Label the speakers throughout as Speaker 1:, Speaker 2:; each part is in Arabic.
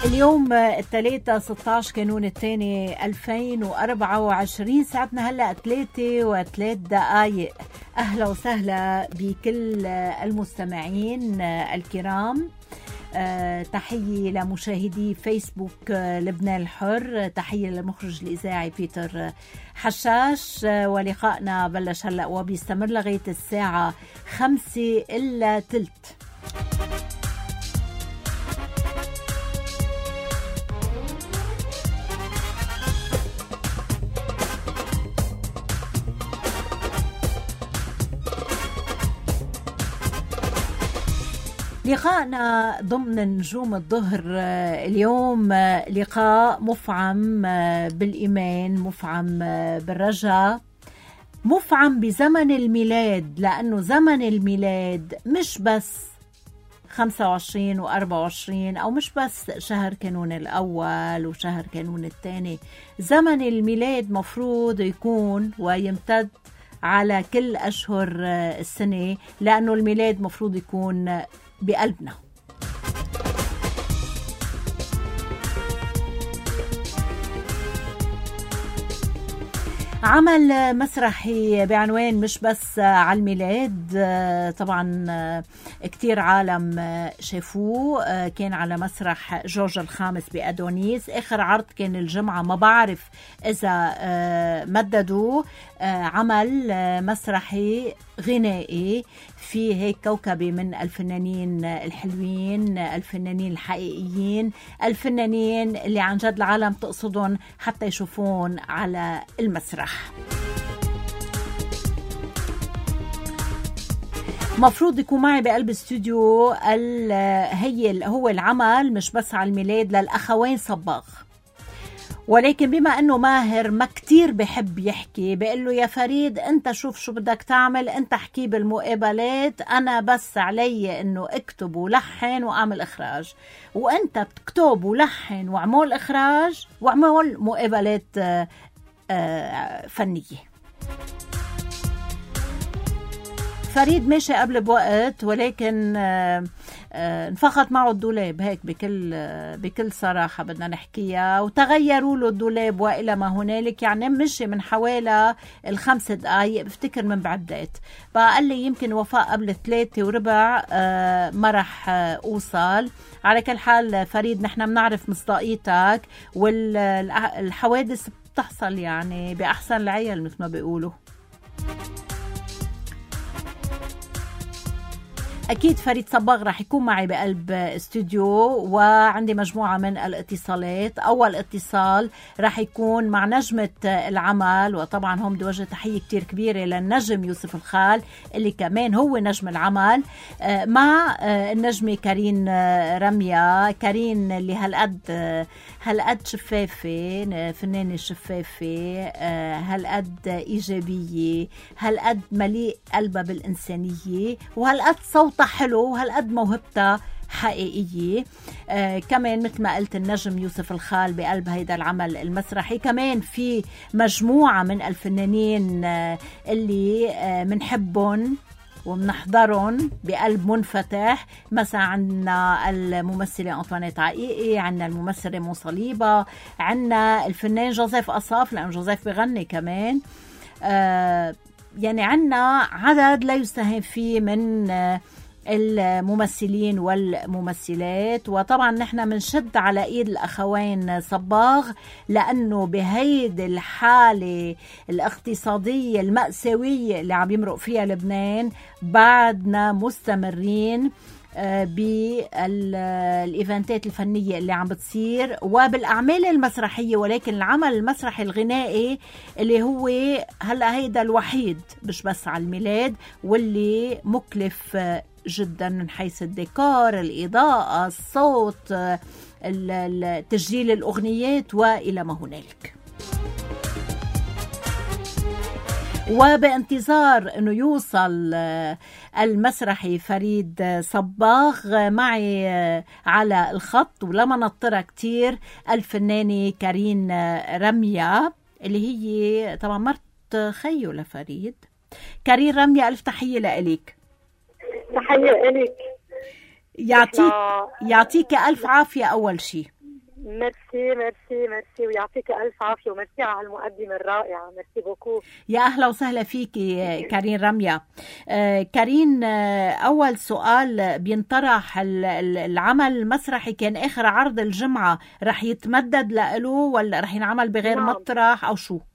Speaker 1: اليوم الثلاثة 16 كانون الثاني 2024. ساعتنا هلأ 3:03. أهلا وسهلا بكل المستمعين الكرام. تحية لمشاهدي فيسبوك لبنان الحر، تحية للمخرج الإذاعي بيتر حشاش. ولقائنا بلش هلأ وبيستمر لغاية الساعة 5:05. لقاءنا ضمن نجوم الظهر اليوم لقاء مفعم بالإيمان، مفعم بالرجاء، مفعم بزمن الميلاد، لأنه زمن الميلاد مش بس 25 و24 أو مش بس شهر كانون الأول وشهر كانون الثاني. زمن الميلاد مفروض يكون ويمتد على كل أشهر السنة، لأنه الميلاد مفروض يكون بقلبنا. عمل مسرحي بعنوان مش بس على الميلاد، طبعا كتير عالم شافوه. كان على مسرح جورج الخامس بأدونيس، آخر عرض كان الجمعة، ما بعرف إذا مددوا. عمل مسرحي غنائي في هيك كوكبة من الفنانين الحلوين، الفنانين الحقيقيين، الفنانين اللي عن جد العالم تقصدهم حتى يشوفون على المسرح. مفروض يكون معي بقلب استوديو هو العمل مش بس على الميلاد للأخوين صباغ، ولكن بما أنه ماهر ما كتير بحب يحكي، بقول له يا فريد أنت شوف شو بدك تعمل، أنت حكي بالمقابلات، أنا بس علي أنه اكتب ولحن وأعمل إخراج، وأنت بتكتب ولحن وعمل إخراج وعمل مقابلات فنية. فريد ماشي قبل بوقت، ولكن انفخت معه الدولاب هيك بكل صراحة بدنا نحكيها، وتغيروا له الدولاب وإلى ما هنالك. يعني مشي من حوالي 5 دقايق بفتكر من بعدات، بقى قال لي يمكن وفاء قبل 3:15 ما رح أوصل. على كل حال فريد، نحن بنعرف مصداقيتك، والحوادث بتحصل يعني بأحسن العيال مثل ما بيقولوا. أكيد فريد صباغ رح يكون معي بقلب استوديو، وعندي مجموعة من الاتصالات. أول اتصال رح يكون مع نجمة العمل، وطبعا هم بدي وجه تحية كتير كبيرة للنجم يوسف الخال اللي كمان هو نجم العمل، مع النجمة كارين رمية. كارين اللي هالقد شفافة، فنانة شفافة، هالقد إيجابية، هالقد مليء قلبها بالإنسانية، وهالقد صوتها حلو، وهالقد موهبتها حقيقية. كمان مثل ما قلت النجم يوسف الخال بقلب هيدا العمل المسرحي. كمان في مجموعة من الفنانين اللي منحبهم ومنحضرهم بقلب منفتح. مثلا عنا الممثلة أنطوانيت عقيقي، عنا الممثلة مو صليبة، عنا الفنان جوزيف أصاف لأن جوزيف بغني كمان. يعني عنا عدد لا يستهان فيه من الممثلين والممثلات. وطبعا نحن منشد على ايد الاخوين صباغ، لانه بهيد الحالة الاقتصادية المأساوية اللي عم يمرق فيها لبنان بعدنا مستمرين بالايفنتات الفنية اللي عم بتصير وبالاعمال المسرحية. ولكن العمل المسرحي الغنائي اللي هو هلا هيدا الوحيد مش بس على الميلاد، واللي مكلف جدا من حيث الديكور، الإضاءة، الصوت، تسجيل الأغنيات وإلى ما هنالك. وبانتظار أنه يوصل المسرحي فريد صباغ معي على الخط، ولما نطرها كتير الفنانة كارين رمية اللي هي طبعا مرت خيو لفريد. كارين رمية، ألف تحية لإليك.
Speaker 2: تحية إليك.
Speaker 1: يعطيك ألف عافية. أول شيء
Speaker 2: ميرسي ميرسي ميرسي، ويعطيك ألف عافية، وميرسي على هالمقدمة الرائعة. ميرسي بوكو.
Speaker 1: يا أهلا وسهلا فيكي كارين رمية. كارين، أول سؤال بينطرح، العمل المسرحي كان آخر عرض الجمعة، رح يتمدد له ولا رح ينعمل بغير
Speaker 2: نعم.
Speaker 1: مطرح أو شو؟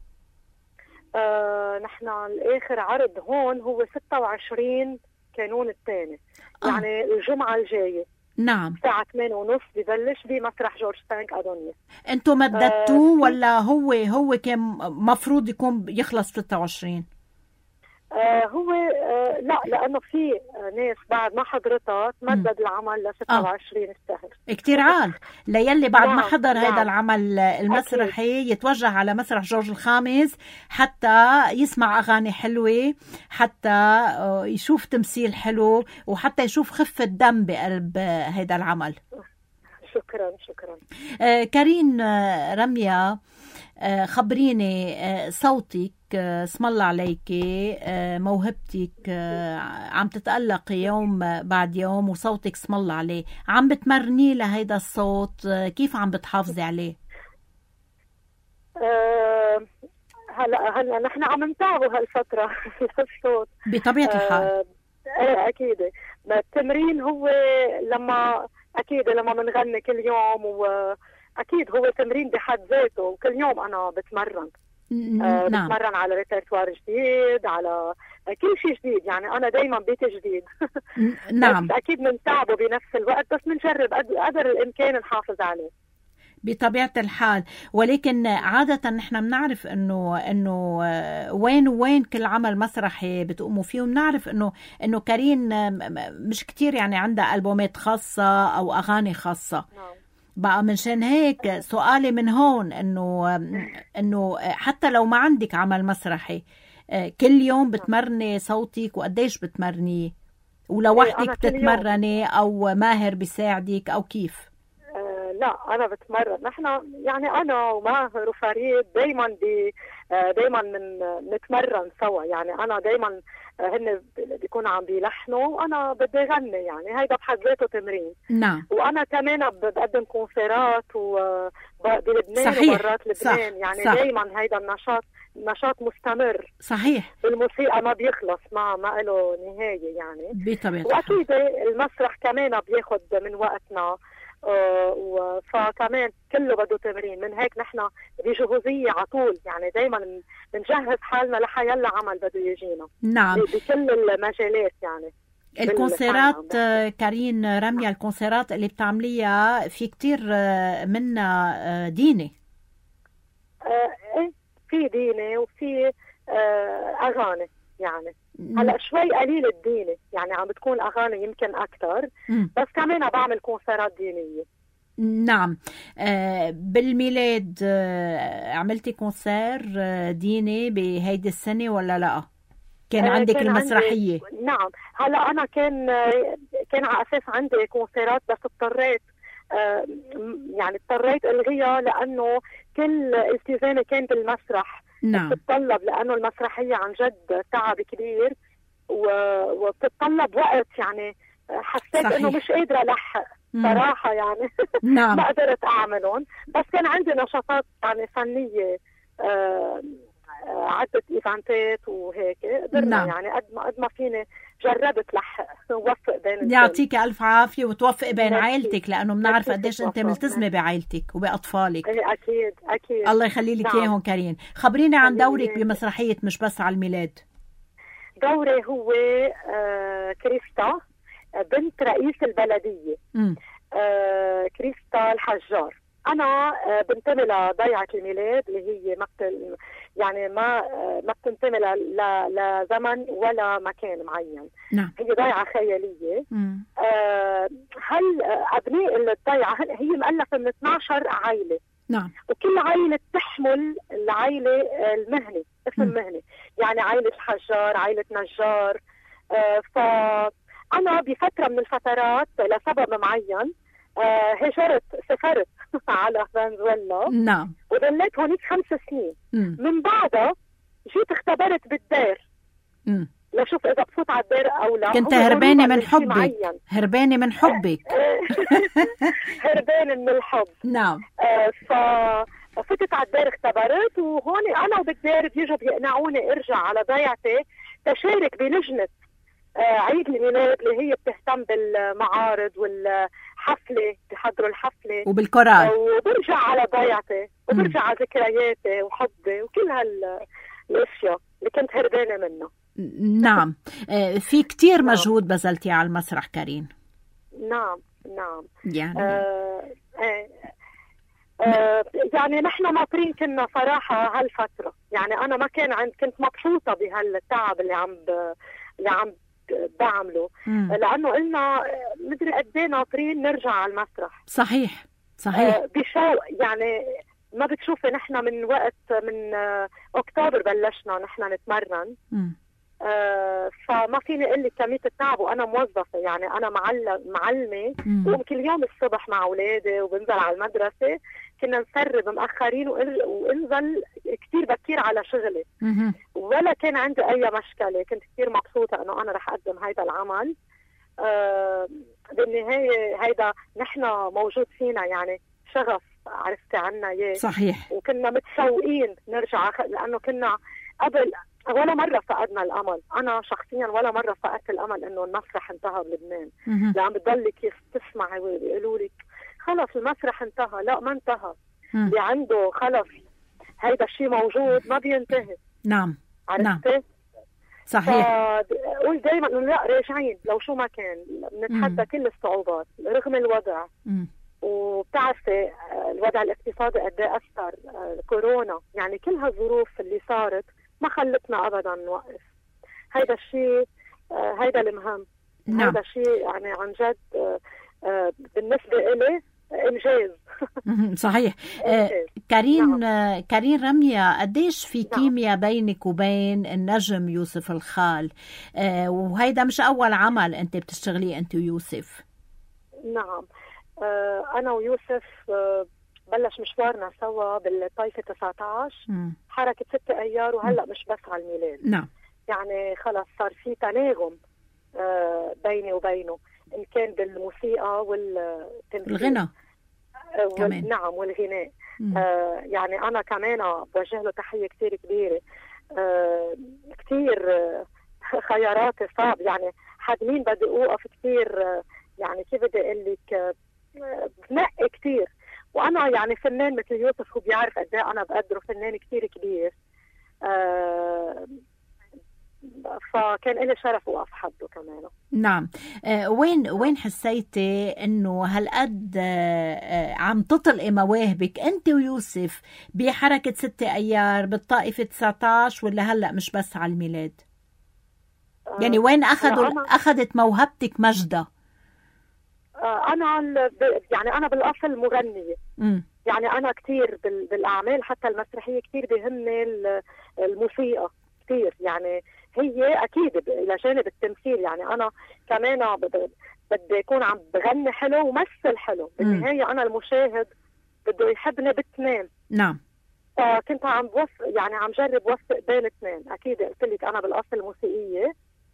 Speaker 2: نحن الآخر عرض هون هو 26 كانون الثاني، يعني الجمعة الجاية.
Speaker 1: نعم.
Speaker 2: الساعة 8:30 ببلش بمسرح جورج فرانك أدونيس.
Speaker 1: انتوا مددتوه ولا هو كان مفروض يكون يخلص 26؟
Speaker 2: هو لا، لأنه في ناس بعد ما حضرتها تمدد العمل ل 26 الشهر.
Speaker 1: كتير عال ليلي بعد ما حضر
Speaker 2: نعم.
Speaker 1: هذا العمل المسرحي أكيد. يتوجه على مسرح جورج الخامس حتى يسمع أغاني حلوة، حتى يشوف تمثيل حلو، وحتى يشوف خفة دم بقلب هذا العمل.
Speaker 2: شكرا شكرا.
Speaker 1: كارين رمية، خبريني صوتك، اسم الله عليكي، موهبتك عم تتألق يوم بعد يوم، وصوتك اسم الله عليه، عم بتمرني لهيدا الصوت، كيف عم بتحافظي عليه؟
Speaker 2: هلا نحن عم نتعبه هالفترة الصوت
Speaker 1: بطبيعة الحال.
Speaker 2: أكيد التمرين هو لما بنغني كل يوم، وأكيد هو تمرين بحد ذاته، وكل يوم أنا بتمرن.
Speaker 1: نعم.
Speaker 2: بتمرن على ريpertoire جديد، على كل شيء جديد، يعني أنا دايما بيت جديد.
Speaker 1: نعم.
Speaker 2: بس أكيد بنتعبه بنفس الوقت، بس بنجرب قدر الإمكان نحافظ عليه
Speaker 1: بطبيعة الحال. ولكن عادة نحن بنعرف انه وين كل عمل مسرحي بتقوموا فيه، وبنعرف انه كارين مش كتير يعني عندها ألبومات خاصة او اغاني خاصة. بقى منشان هيك سؤالي من هون انه حتى لو ما عندك عمل مسرحي، كل يوم بتمرني صوتك، وقديش بتمرنيه؟ ولوحدك بتتمرني او ماهر بيساعدك او كيف؟
Speaker 2: لا، أنا بتمرن. نحن يعني أنا وماهر وفريد دايما نتمرن سوا، يعني أنا دايما هن بيكونوا عم بيلحنوا وأنا بدي غني، يعني هيدا بحد ذاته تمرين.
Speaker 1: نعم.
Speaker 2: وأنا كمان بقدم كونسيرات بلبنان وبرات لبنان، يعني دايما هيدا النشاط مستمر.
Speaker 1: صحيح.
Speaker 2: الموسيقى ما بيخلص، ما له نهاية يعني.
Speaker 1: بطبيعة
Speaker 2: وأكيد المسرح كمان بياخد من وقتنا، فكمان كله بده تمرين. من هيك نحن بجهوزية عطول، يعني دايما بنجهز حالنا لحيلا عمل بده يجينا.
Speaker 1: نعم.
Speaker 2: بكل المجالات يعني.
Speaker 1: الكونسيرات كارين رمية، الكونسيرات اللي بتعمليها في كتير منها ديني.
Speaker 2: في ديني وفي أغاني، يعني هلا شوي قليل الديني، يعني عم بتكون أغاني يمكن أكتر، بس كمان بعمل كونسيرات دينية.
Speaker 1: نعم. بالميلاد عملتي كونسير ديني بهيدي السنة ولا لا؟ كان عندك المسرحية؟
Speaker 2: نعم. هلا أنا كان على أساس عندي كونسيرات، بس اضطريت ألغيها، لأنه كل التزامي كان بالمسرح.
Speaker 1: نعم.
Speaker 2: بتتطلب، لأنه المسرحية عن جد تعب كبير وبتتطلب وقت، يعني حسيت إنه مش قادرة ألحق صراحة، يعني
Speaker 1: نعم.
Speaker 2: ما قدرت أعملهم، بس كان عندي نشاطات يعني فنية، عدة إيفانتات وهيك قدرنا. نعم. يعني قد ما فيني جربت لحق ووفق بين.
Speaker 1: يعطيك ألف عافية، وتوفق بين عائلتك، لأنه بنعرف قديش أنت ملتزمة بعائلتك وبأطفالك.
Speaker 2: أكيد أكيد.
Speaker 1: الله يخلي لك إياهم. كارين، خبريني عن دورك بمسرحية مش بس على الميلاد.
Speaker 2: دوري هو كريستا، بنت رئيس البلدية. كريستا الحجار. أنا بنتمي لضيعة الميلاد، اللي هي يعني ما بتنتمي لزمن ولا مكان معين.
Speaker 1: نعم.
Speaker 2: هي ضيعة خيالية. هل أبناء الضيعة هي مؤلفة من 12 عائلة.
Speaker 1: نعم.
Speaker 2: وكل عائلة تحمل العائلة المهني، اسم مهني، يعني عائلة الحجار، عائلة نجار. فأنا بفترة من الفترات لسبب معين سافرت على فنزويلا.
Speaker 1: نعم.
Speaker 2: وظليت هونيك 5 سنين. من بعدها جيت اختبرت بالدير. لشوف اذا بفوت على الدار او لا.
Speaker 1: كنت هربانه من حبك، هربانه من حبك.
Speaker 2: هربانه من الحب.
Speaker 1: نعم.
Speaker 2: ففتت على الدار، اختبرت، وهون انا وبالدار بيجوا بيقنعوني ارجع على ضيعتي تشارك بلجنه عيد الميلاد اللي هي بتهتم بالمعارض والحفله، بيحضروا الحفله
Speaker 1: وبالقرار،
Speaker 2: وبرجع على ضيعتي وبرجع على ذكرياتي وحبي وكل هالاشياء اللي كنت هربانه منها.
Speaker 1: نعم. في كتير مجهود بذلتي على المسرح كارين.
Speaker 2: نعم نعم.
Speaker 1: يعني
Speaker 2: يعني نحن ناطرين كنا صراحه هالفتره، يعني انا ما كان كنت مبسوطه بهالتعب اللي عم بعمله، لانه قلنا مدري قد ايه ناطرين نرجع على المسرح.
Speaker 1: صحيح صحيح.
Speaker 2: بشوق، يعني ما بتشوفي نحن من وقت من اكتوبر بلشنا نحن نتمرن. فما فيني اقول لك كميه التعب، وانا موظفه، يعني انا معلمه بقوم كل يوم الصبح مع اولادي وبنزل على المدرسه، كنا نسرب مأخرين وانزل كتير بكير على شغلي، ولا كان عندي اي مشكله، كنت كتير مبسوطه انه انا رح اقدم هيدا العمل. بالنهايه هيدا نحن موجود فينا، يعني شغف عرفتي عنا اياه.
Speaker 1: صحيح.
Speaker 2: وكنا متشوقين نرجع، لانه كنا قبل ولا مرة فقدنا الأمل. أنا شخصيا ولا مرة فقدت الأمل إنه المسرح انتهى بلبنان، لأن بتضلك تسمعي ويقولوا لك خلص المسرح انتهى. لا، ما انتهى. اللي عنده خلص هيدا الشيء موجود ما بينتهي.
Speaker 1: نعم.
Speaker 2: عرفتي؟
Speaker 1: نعم. صحيح.
Speaker 2: قول دايما إنه لا، راجعين لو شو ما كان، نتحدى كل الصعوبات رغم الوضع. وبتعرفي الوضع الاقتصادي قد ايه أثر، كورونا، يعني كل هالظروف اللي صارت ما خلتنا ابدا نوقف. هيدا الشيء، هيدا المهم.
Speaker 1: نعم.
Speaker 2: هيدا الشيء يعني عن جد بالنسبه إلي انجاز.
Speaker 1: صحيح. كارين. نعم. كارين رمية، قديش في كيمياء بينك وبين النجم يوسف الخال؟ وهيدا مش اول عمل انت بتشتغليه انت ويوسف.
Speaker 2: نعم. انا ويوسف بلش مشوارنا سوا بالطائفة 19 حركة 6 أيار، وهلأ مش بس على الميلاد.
Speaker 1: نعم.
Speaker 2: يعني خلص صار في تناغم بيني وبينه، إن كان بالموسيقى والتمثيل،
Speaker 1: الغنى كمان.
Speaker 2: نعم، والغناء. يعني أنا كمان بوجه له تحية كتير كبيرة. كتير خياراتي صعب، يعني حد مين بدي أوقف كتير، يعني كيف بدي أقول لك، بنقي كتير. وانا يعني فنان مثل يوسف، هو بيعرف قد ايه انا بقدره، فنان كتير كبير. فكان لي شرف اوقف حده كمان.
Speaker 1: نعم. وين حسيتي انه هالقد عم تطلقي مواهبك انت ويوسف بحركة 6 ايار بالطائفة 19، ولا هلا مش بس على الميلاد؟ يعني وين اخذت موهبتك مجدة؟
Speaker 2: يعني أنا بالأصل مغنية. يعني أنا كتير بالأعمال حتى المسرحية كتير بيهمني الموسيقى كتير، يعني هي أكيد إلى جانب التمثيل. يعني أنا كمان بدي يكون عم بغني حلو ومثل حلو. بالنهاية أنا المشاهد بده يحبني بالاثنين.
Speaker 1: نعم.
Speaker 2: كنت عم يعني عم جرب وفق بين الاثنين. أكيد قلت لك أنا بالأصل موسيقية،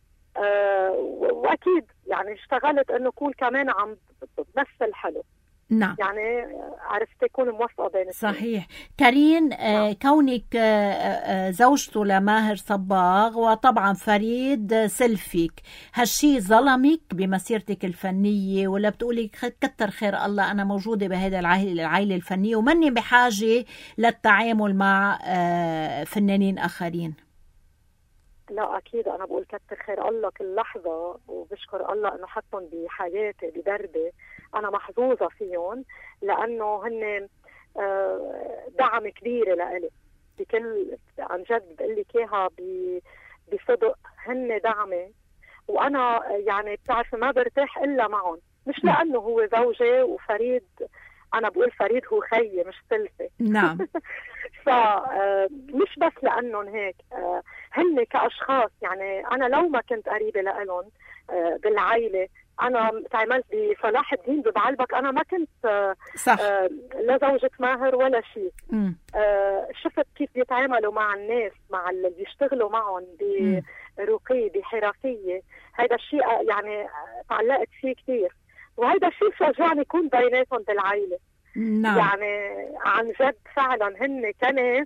Speaker 2: واكيد يعني اشتغلت انه اكون كمان عم بمثل حلو.
Speaker 1: نعم.
Speaker 2: يعني عرفت اكون موفقه بين
Speaker 1: صحيح. كارين، نعم. كونك زوجته لماهر صباغ وطبعا فريد سلفيك، هالشي ظلمك بمسيرتك الفنيه، ولا بتقولي كتر خير الله انا موجوده بهذا العائله الفنيه ومني بحاجه للتعامل مع فنانين اخرين؟
Speaker 2: لا، أكيد أنا بقول كتر خير الله كل لحظة، وبشكر الله إنه حطهم بحياتي بدربي. أنا محظوظة فيهم، لأنه هن دعم كبير لإلي بكل، عن جد بقول لك إياها بصدق، هن دعمي. وأنا يعني بتعرفي ما برتاح إلا معهم، مش لأنه هو زوجي وفريد، أنا بقول فريد هو خيي مش سلفي.
Speaker 1: نعم.
Speaker 2: فمش بس لأنهم هيك، هن كأشخاص. يعني أنا لو ما كنت قريبة لهم بالعائلة، انا تعاملت بصلاح الدين ببعلبك، انا ما كنت
Speaker 1: صح.
Speaker 2: لا زوجة ماهر ولا شيء. شفت كيف بيتعاملوا مع الناس، مع اللي بيشتغلوا معهم برقي بحرفية. هذا الشيء يعني تعلقت فيه كثير، وهذا الشيء شجعني يكون بيناتهم بالعائلة.
Speaker 1: نعم.
Speaker 2: يعني عن جد فعلا هن كناس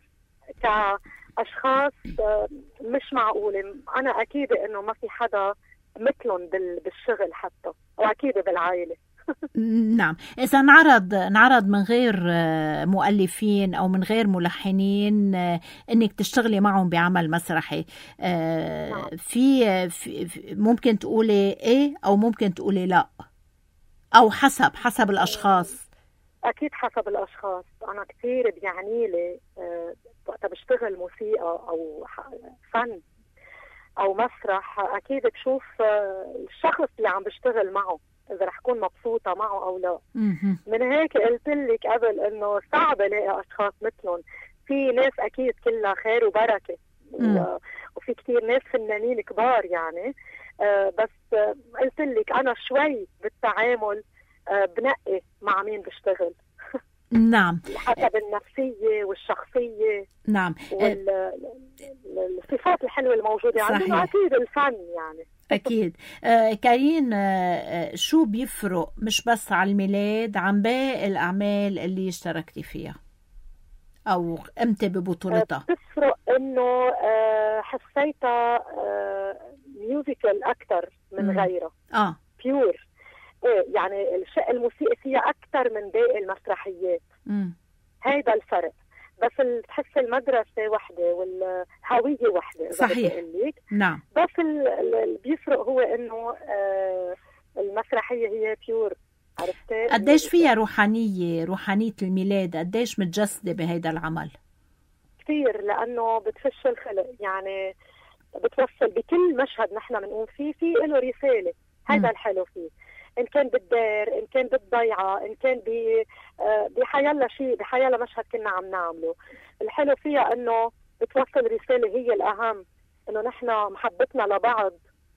Speaker 2: كأشخاص مش معقولة. أنا أكيد إنه ما في حدا مثلهم بالشغل حتى، وأكيد بالعائلة.
Speaker 1: نعم. إذا نعرض من غير مؤلفين أو من غير ملحنين إنك تشتغلي معهم بعمل مسرحي، في ممكن تقولي إيه أو ممكن تقولي لا، أو حسب الأشخاص؟
Speaker 2: أكيد حسب الأشخاص. أنا كثير بيعني لي وقت بشتغل موسيقى أو فن أو مسرح، أكيد بشوف الشخص اللي عم بشتغل معه إذا رح كون مبسوطة معه أو لا. من هيك قلت لك قبل إنه صعب الاقي أشخاص مثلهم. في ناس أكيد كلها خير وبركة، وفي كتير ناس فنانين كبار يعني، بس قلت لك أنا شوي بالتعامل بنقي مع مين بشتغل.
Speaker 1: نعم.
Speaker 2: حسب النفسية والشخصية.
Speaker 1: نعم.
Speaker 2: والصفات الحلوة الموجودة عندنا. أكيد الفن يعني.
Speaker 1: أكيد. كارين، شو بيفرق مش بس على الميلاد عن باقي الأعمال اللي اشتركتي فيها أو قمتي ببطولتها؟
Speaker 2: بتفرق إنه حسيتها ميوزيكال أكتر من غيرها. بيور. يعني الشق الموسيقي فيها أكتر من باقي المسرحيات. هيدا الفرق. بس تحس المدرسة وحدة والهوية وحدة.
Speaker 1: صحيح. نعم.
Speaker 2: بس اللي بيفرق هو إنه المسرحية هي بيور. عرفتي؟
Speaker 1: قديش فيها روحانية الميلاد؟ قديش متجسدة بهيدا العمل؟ كثير،
Speaker 2: لأنه بتفش الخلق. يعني بتوصل بكل مشهد نحن بنقوم فيه له رسالة. هذا الحلو فيه، إن كان بالدار، إن كان بالضيعة، إن كان بحيالله شيء، بحيالله مشهد كنا عم نعمله. الحلو فيها إنه بتوصل رسالة هي الأهم، إنه نحن محبتنا لبعض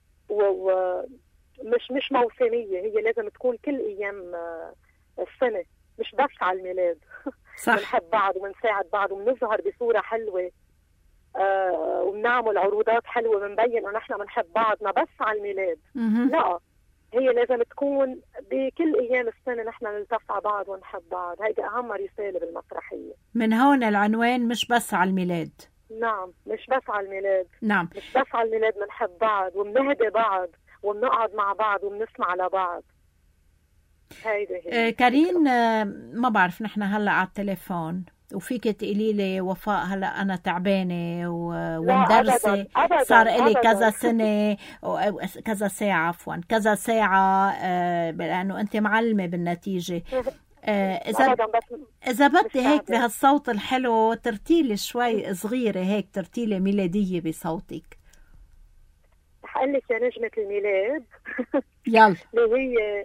Speaker 2: ومش موسمية، هي لازم تكون كل أيام السنة، مش بس على الميلاد.
Speaker 1: صح.
Speaker 2: بنحب بعض وبنساعد بعض وبنظهر بصورة حلوة، وبنعمل عروضات حلوة، بنبين إنه نحن بنحب بعضنا بس على الميلاد. لا، هي لازم تكون بكل أيام السنة نحن نلتف على بعض ونحب بعض. هيدي أهم رسالة بالمسرحية.
Speaker 1: من هون العنوان مش بس على الميلاد.
Speaker 2: نعم، مش بس على الميلاد.
Speaker 1: نعم.
Speaker 2: مش بس على الميلاد بنحب بعض وبنهدي بعض وبنقعد مع بعض وبنسمع لبعض. هيدي هي.
Speaker 1: كارين، ما بعرف، نحن هلأ على التليفون وفيك تقولي لي وفاء هلا انا تعبانه ومدرسه، صار لي كذا سنه كذا ساعه، عفوا كذا ساعه، لانه انت معلمه بالنتيجه. اذا بدي هيك بهالصوت الحلو ترتيلي شوي صغيره هيك، ترتيلي ميلاديه بصوتك.
Speaker 2: رح اقول لك يا نجمه الميلاد.
Speaker 1: يلا.
Speaker 2: اللي هي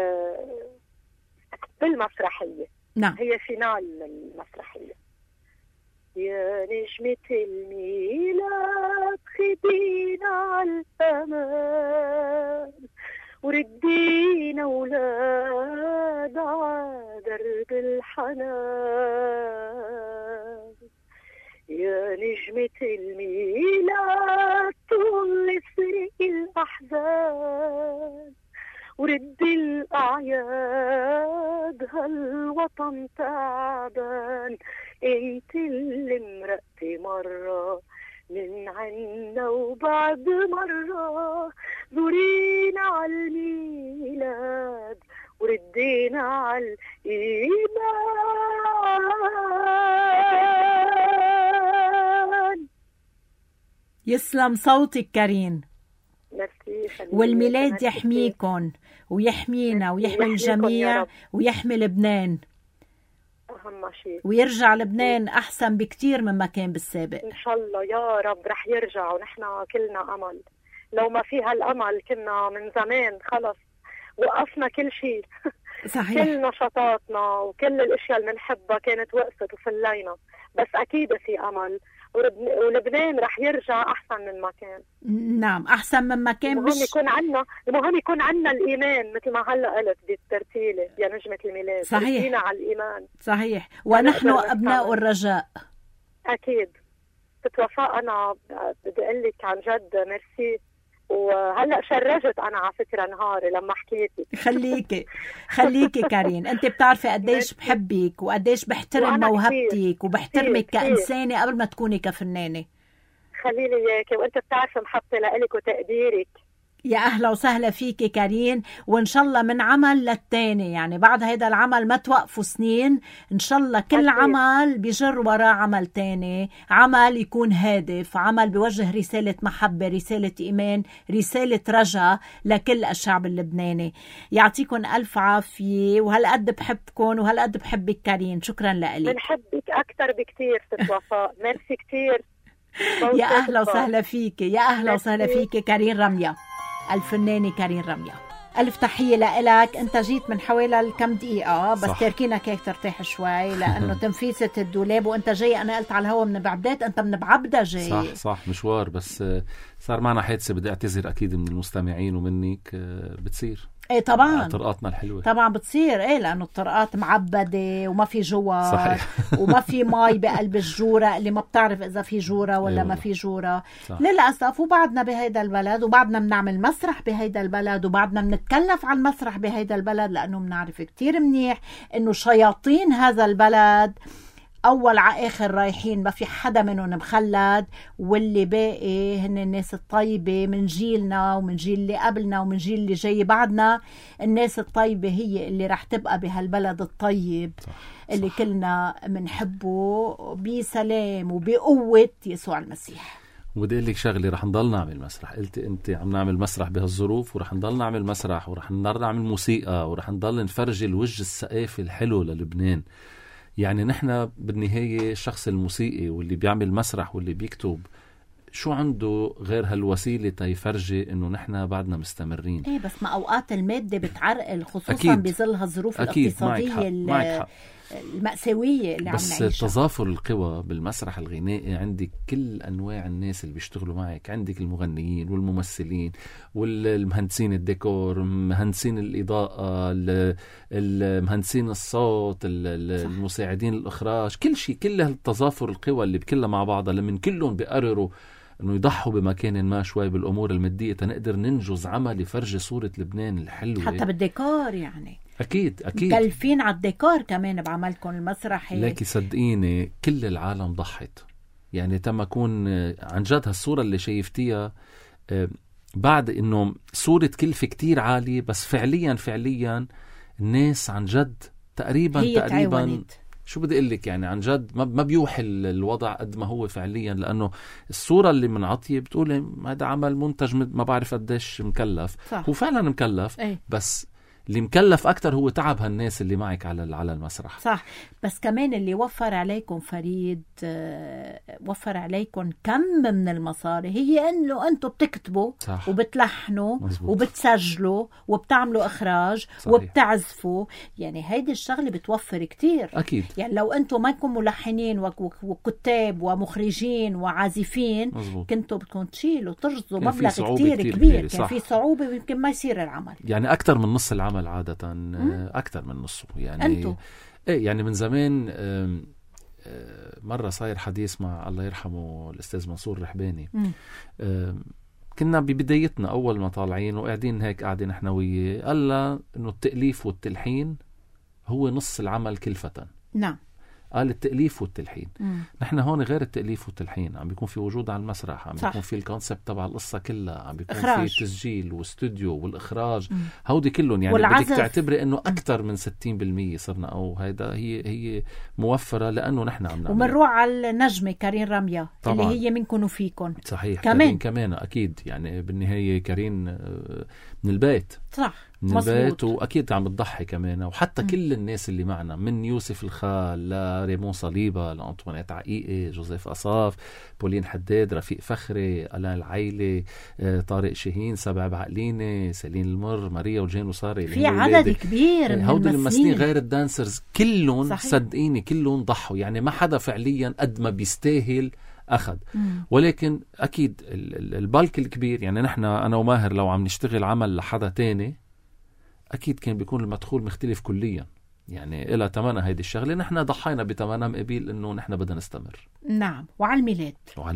Speaker 2: بالمسرحيه.
Speaker 1: نعم.
Speaker 2: هي فينال المسرحية. يا نجمة الميلاد خدينا على الأمان وردينا ولاد على درب الحنان. يا نجمة الميلاد طول سرق الأحزان ورد الأعياد، هالوطن تعبان، انت اللي مرقتي مرة من عنا وبعد مرة زورينا عالميلاد وردينا عالإيمان.
Speaker 1: يسلم صوتك كارين، والميلاد يحميكم ويحمينا ويحمي الجميع ويحمي لبنان،
Speaker 2: أهم شيء،
Speaker 1: ويرجع لبنان أحسن بكتير مما كان بالسابق
Speaker 2: إن شاء الله. يا رب رح يرجع، ونحن كلنا أمل. لو ما في هالأمل كنا من زمان خلص وقفنا كل شيء.
Speaker 1: صحيح.
Speaker 2: كل نشاطاتنا وكل الأشياء اللي بنحبها كانت وقفت وفلينا، بس أكيد في أمل ولبنان رح يرجع احسن من ما كان.
Speaker 1: نعم احسن من ما كان.
Speaker 2: المهم يكون عنا الايمان مثل ما هلا قلت بالترتيله يا نجمه الميلاد.
Speaker 1: صحيح.
Speaker 2: فينا على الايمان.
Speaker 1: صحيح. ونحن ابناء الرجاء.
Speaker 2: اكيد. ست وفاء انا بدي اقول لك عن جد ميرسي. وهلا شرجت انا على فكره نهاري لما حكيتي.
Speaker 1: خليكي كارين، انت بتعرفي قديش بحبك وقديش بحترم موهبتك وبحترمك كإنسانة قبل ما تكوني كفنانة.
Speaker 2: خليلي اياكي، وانت بتعرفي محبتي لإلك وتقديرك.
Speaker 1: يا أهلا وسهلا فيكي كارين، وإن شاء الله من عمل للتاني، يعني بعد هيدا العمل ما توقفوا سنين، إن شاء الله كل أكيد. عمل بيجر وراه عمل تاني، عمل يكون هادف، عمل بيوجه رسالة محبة، رسالة إيمان، رسالة رجاء لكل الشعب اللبناني. يعطيكم ألف عافية، وهالقد بحبكم وهالقد بحبك كارين. شكرا لك.
Speaker 2: بنحبك أكتر بكتير ست وفاء. ميرسي كتير.
Speaker 1: يا أهلا وسهلا فيكي، يا أهلا وسهلا فيكي كارين رمية، الفنانة كارين رمية. ألف تحية لإلك. أنت جيت من حوالي كم دقيقة بس صح. تركينا كيك ترتاح شوي لأنه تنفيسة الدولاب وأنت جاي. أنا قلت على الهوا من بعبدات، أنت من بعبدة جاي.
Speaker 3: صح مشوار، بس صار معنا حادثة. بدي أعتذر أكيد من المستمعين ومنك. بتصير
Speaker 1: ايه طبعا
Speaker 3: طرقاتنا الحلوة
Speaker 1: طبعا بتصير، ايه لانه الطرقات معبده وما في جوار.
Speaker 3: صحيح.
Speaker 1: وما في مي بقلب الجوره اللي ما بتعرف اذا في جوره ولا ما في جوره. للاسف. وبعدنا بهيدا البلد، وبعدنا بنعمل مسرح بهيدا البلد، وبعدنا بنتكلف على المسرح بهيدا البلد، لانه بنعرف كتير منيح انه شياطين هذا البلد أول على آخر رايحين، ما في حدا منهم مخلد، واللي باقي هن الناس الطيبة من جيلنا ومن جيل اللي قبلنا ومن جيل اللي جاي بعدنا. الناس الطيبة هي اللي رح تبقى بهالبلد الطيب. صح. اللي كلنا منحبه بسلام وبقوة يسوع المسيح.
Speaker 3: وبدي أقول لك شغلة، رح نضل نعمل مسرح. قلت أنت عم نعمل مسرح بهالظروف، ورح نضل نعمل مسرح، ورح نضل نعمل موسيقى، ورح نضل نفرج الوجه الثقافي الحلو للبنان. يعني نحن بالنهاية الشخص الموسيقي واللي بيعمل مسرح واللي بيكتب شو عنده غير هالوسيلة تيفرجي انه نحن بعدنا مستمرين.
Speaker 1: ايه بس ما اوقات المادة بتعرقل، خصوصا بظل هالظروف الاقتصادية المأساوية اللي عم نعيشها.
Speaker 3: بس تظافر القوى بالمسرح الغنائي، عندك كل أنواع الناس اللي بيشتغلوا معك. عندك المغنيين والممثلين والمهندسين الديكور، مهندسين الإضاءة، المهندسين الصوت، المساعدين الإخراج، كل شيء. كل هالتظافر القوى اللي بكلها مع بعضها لمن كلهم بيقرروا انه يضحوا بمكان ما شوي بالامور الماديه تنقدر ننجز عمل يفرجي صورة لبنان الحلوة.
Speaker 1: حتى بالديكور يعني
Speaker 3: أكيد
Speaker 1: مكلفين على الديكور كمان بعملكم المسرحي.
Speaker 3: لكن صدقيني كل العالم ضحت. يعني تم أكون عن جد هالصورة اللي شايفتيها بعد إنه صورة كلفة كتير عالية، بس فعليا الناس عن جد تقريبا شو بدي أقول لك، يعني عن جد ما بيوحي الوضع قد ما هو فعليا. لأنه الصورة اللي من عطية بتقول هذا عمل منتج ما بعرف قديش مكلف.
Speaker 1: صح.
Speaker 3: هو فعلا مكلف. بس اللي مكلف أكتر هو تعب هالناس اللي معك على المسرح.
Speaker 1: صح. بس كمان اللي وفر عليكم فريد، وفر عليكم كم من المصاري، هي إنه أنتوا بتكتبوا.
Speaker 3: صح.
Speaker 1: وبتلحنوا.
Speaker 3: مزبوط.
Speaker 1: وبتسجلوا وبتعملوا إخراج. صحيح. وبتعزفوا. يعني هيدي الشغلة بتوفر كتير.
Speaker 3: أكيد.
Speaker 1: يعني لو أنتوا ما يكون ملحنين وكتاب ومخرجين وعازفين،
Speaker 3: مزبوط.
Speaker 1: كنتوا بدكم تشيلوا ترجزوا مبلغ كتير كبير. كان في صعوبة ويمكن ما يصير العمل.
Speaker 3: يعني أكتر من نص العمل عادة. أكتر من نصه يعني.
Speaker 1: أنتو.
Speaker 3: إيه يعني من زمان مرة صاير حديث مع الله يرحمه الأستاذ منصور رحباني. كنا ببدايتنا أول ما طالعين وقاعدين هيك قاعدين نحن وياه، قال له إنه التأليف والتلحين هو نص العمل كلفة.
Speaker 1: نعم.
Speaker 3: قال التأليف والتلحين. نحن هون غير التأليف والتلحين، عم بيكون في وجود على المسرح، عم بيكون في الكونسبت تبع القصة كلها، عم بيكون إخراج. في تسجيل واستوديو والإخراج. هودي كلهم يعني بدك تعتبري إنه أكتر من 60% صرنا، أو هيدا هي موفرة لأنه نحن عم نعمل.
Speaker 1: ومنروح على النجمة كارين رمية اللي هي منكم وفيكم.
Speaker 3: صحيح.
Speaker 1: كمان
Speaker 3: أكيد يعني بالنهاية كارين من البيت.
Speaker 1: صح.
Speaker 3: من البيت، وأكيد عم بتضحي كمان. وحتى كل الناس اللي معنا من يوسف الخال لريمون صليبة لأنطوانيت عقيقي، جوزيف أصاف، بولين حداد، رفيق فخري، ألان العيلي، طارق شاهين، سبع بعقلينة، سلين المر، ماريا وجين وصاري،
Speaker 1: في عدد كبير من
Speaker 3: هودي الممثلين غير الدانسرز كلهم. صدقيني كلهم ضحوا. يعني ما حدا فعليا قد ما بيستاهل أخذ. ولكن أكيد البالك الكبير، يعني نحن أنا وماهر لو عم نشتغل عمل لحدا تاني أكيد كان بيكون المدخول مختلف كليا، يعني إلى تمنى هيدي الشغلة نحن ضحينا بتمنى مقابل إنه نحن بدنا نستمر.
Speaker 1: نعم. وعلى الميلاد،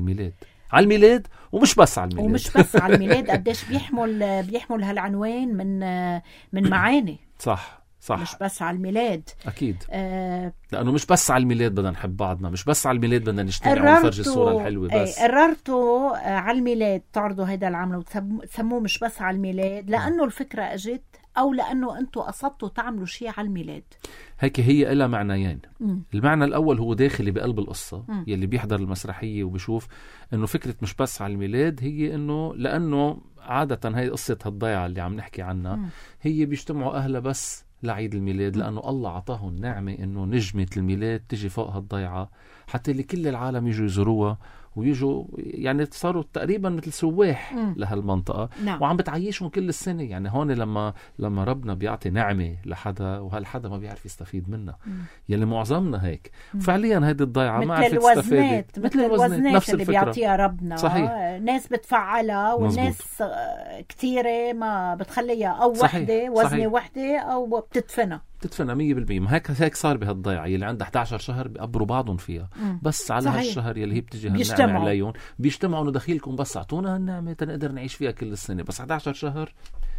Speaker 3: على الميلاد ومش بس على الميلاد
Speaker 1: قديش بيحمل هالعنوان من معاني.
Speaker 3: صح
Speaker 1: مش بس على الميلاد
Speaker 3: أكيد. لأنه مش بس على الميلاد بدنا نحب بعضنا، مش بس على الميلاد بدنا نجتمع ونفرج الصورة الحلوة بس.
Speaker 1: قررتوا على الميلاد تعرضوا هيدا العمل وتسموه مش بس على الميلاد لأنه الفكرة أجت أو لأنه أنتوا قصدتوا تعملوا شيء على الميلاد؟
Speaker 3: هيك هي إلها معنيين. المعنى الأول هو داخلي بقلب القصة، يلي بيحضر المسرحية وبيشوف إنه فكرة مش بس على الميلاد هي إنه لأنه عادة هي قصة هالضيعة اللي عم نحكي عنها هي بيجتمعوا أهلها بس لعيد الميلاد، لأنه الله عطاهم النعمة إنه نجمة الميلاد تجي فوق هالضيعة حتى لكل العالم يجوا يزوروها ويجوا، يعني صاروا تقريبا مثل سواح لهالمنطقة.
Speaker 1: نعم.
Speaker 3: وعم بتعيشهم كل السنة. يعني هون لما ربنا بيعطي نعمة لحدا وهالحدا ما بيعرف يستفيد منها، يلي معظمنا هيك فعليا هيدي الضيعة ما عرفت تستفيد.
Speaker 1: مثل الوزنات
Speaker 3: نفس
Speaker 1: اللي
Speaker 3: الفكرة
Speaker 1: بيعطيها ربنا.
Speaker 3: صحيح.
Speaker 1: ناس بتفعلها والناس كتيرة ما بتخليها أو وحدة وزنة وحدة أو بتدفنها 100%.
Speaker 3: ما هيك صار بهالضيعة يلي عندها 11 شهر بيقبروا بعضهم فيها بس على هالشهر يلي هي بتجي هالنعمة عليهم بيجتمعوا إنه دخيلكم بس أعطونا هالنعمة تنقدر نعيش فيها كل السنة، بس 11 شهر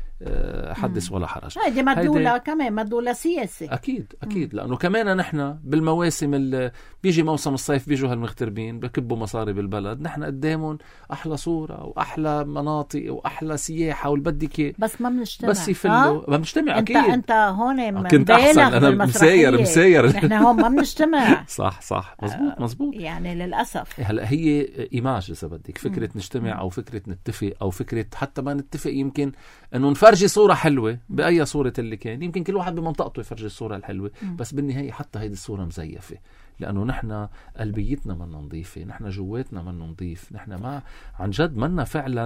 Speaker 3: حدث ولا حرج.
Speaker 1: هيدي مدلولة كمان مدلولة سياسي.
Speaker 3: أكيد لأنه كمان نحن بالمواسم بيجي موسم الصيف بيجوا هالمغتربين بكبوا مصاري بالبلد، نحن قدامهم أحلى صورة وأحلى مناطق وأحلى سياحة والبدك
Speaker 1: بس ما بنجتمع.
Speaker 3: بس يفلوا ما بنجتمع. أكيد
Speaker 1: أنت هون
Speaker 3: كنت أحسن، أنا مسير
Speaker 1: نحن هون ما بنجتمع.
Speaker 3: صح مزبوط
Speaker 1: يعني للأسف.
Speaker 3: هلا هي إيماج إذا بدك، فكرة نجتمع أو فكرة نتفق أو فكرة حتى ما نتفق، يمكن إنه نفرجي صورة حلوة بأي صورة اللي كان، يمكن كل واحد بمنطقته يفرجي الصورة الحلوة بس بالنهاية حتى هيدي الصورة مزيفة، لأنه نحن قلبيتنا منا نظيفة، نحن جواتنا منا نظيف، نحن ما عن جد منا فعلا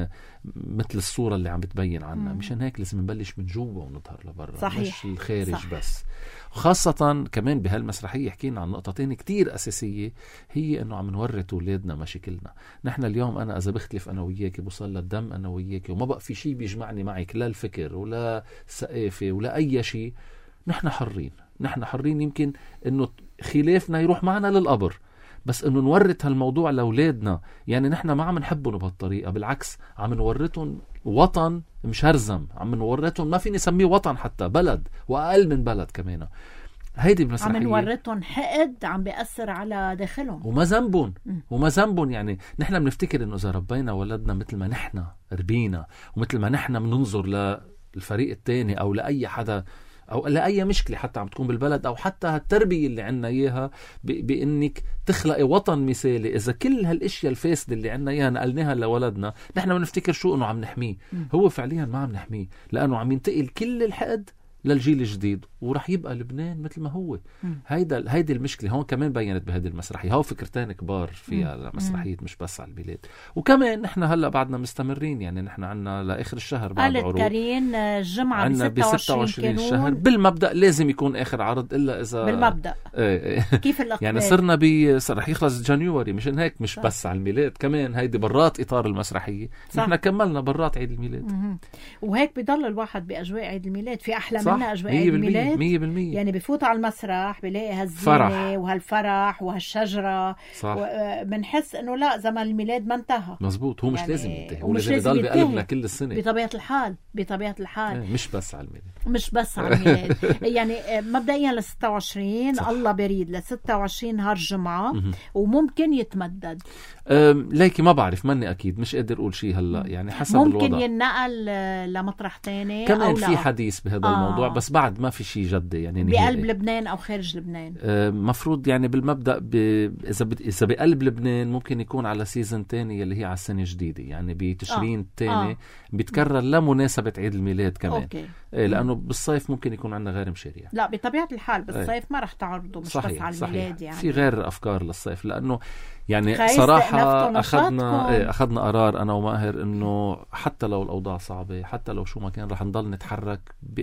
Speaker 3: مثل الصورة اللي عم بتبين عنا. مشان هيك لازم نبلش من جوا ونظهر لبرا، مش الخارج. صح. بس خاصة كمان بهالمسرحية حكينا عن نقطتين كتير أساسية، هي أنه عم نورط أولادنا مشاكلنا. نحن اليوم أنا إذا بختلف أنا وياك بوصل للدم أنا وياك وما بقى في شيء بيجمعني معك، لا الفكر ولا ثقافة ولا أي شيء، نحن حرين. يمكن أنه خلافنا يروح معنا للقبر، بس أنه نورط هالموضوع لأولادنا. يعني نحن ما عم نحبهم بهالطريقة، بالعكس عم نورطهم وطن مش هرزم، عم نورطهم ما فيني نسميه وطن، حتى بلد وأقل من بلد كمان. هيدي المسرحية
Speaker 1: عم نورطهم حقد عم بيأثر على داخلهم
Speaker 3: وما ذنبهم. يعني نحن بنفتكر انه اذا ربينا ولدنا مثل ما نحن ربينا ومثل ما نحن بننظر للفريق الثاني او لاي حدا او لاي مشكله حتى عم تكون بالبلد، او حتى هالتربيه اللي عنا اياها بانك تخلقي وطن مثالي، اذا كل هالاشياء الفاسده اللي عنا اياها نقلناها لولدنا، نحن بنفتكر شو انه عم نحميه. هو فعليا ما عم نحميه، لانه عم ينتقل كل الحقد للجيل الجديد ورح يبقى لبنان مثل ما هو. هيدي المشكلة هون كمان بينت بهذه المسرحية. هاو فكرتين كبار فيها مسرحية مش بس على البلاد. وكمان نحن هلا بعدنا مستمرين، يعني نحن عنا لآخر الشهر بعد عروض.
Speaker 1: قالت كارين الجمعة ب26
Speaker 3: الشهر بالمبدأ لازم يكون آخر عرض، إلا إذا
Speaker 1: بالمبدأ كيف الأقبال
Speaker 3: يعني صرنا رح يخلص جانيوري، مشان هيك مش بس على الميلاد، كمان هيدي برات إطار المسرحية. نحن كملنا برات عيد الميلاد،
Speaker 1: وهيك بيضل الواحد بأجواء عيد الميلاد. في أحلى منها أجواء عيد الميلاد
Speaker 3: 100%.
Speaker 1: يعني بفوت على المسرح بلاقي هالزينة وهالفرح وهالشجرة، بنحس إنه لا زمن الميلاد ما انتهى.
Speaker 3: مزبوط. هو مش يعني لازم ينتهي، هو لازم يضل بقلبنا كل السنة
Speaker 1: بطبيعة الحال
Speaker 3: مش بس على
Speaker 1: الميلاد يعني مبدئيا ل 26 الله بريد ل 26 نهار جمعة وممكن يتمدد.
Speaker 3: ليكي ما بعرف، ماني أكيد، مش قادر أقول شيء هلا، يعني حسب
Speaker 1: ممكن
Speaker 3: الوضع.
Speaker 1: ينقل لمطرح تاني
Speaker 3: كمان في حديث بهذا الموضوع، بس بعد ما في شيء جدي يعني
Speaker 1: بقلب لبنان أو خارج لبنان.
Speaker 3: مفروض يعني بالمبدأ إذا بقلب لبنان ممكن يكون على سيزن تاني اللي هي على السنة الجديدة، يعني بتشرين تاني بيتكرر لمناسبة عيد الميلاد كمان. لأنه بالصيف ممكن يكون عندنا غير مشاريع.
Speaker 1: لا بطبيعة الحال بالصيف ما رح تعرضوا مش
Speaker 3: صحيح.
Speaker 1: بس على الميلاد، يعني
Speaker 3: في غير أفكار للصيف، لأنه يعني صراحة أخذنا قرار أنا وماهر إنه حتى لو الأوضاع صعبة، حتى لو شو ما كان رح نضل نتحرك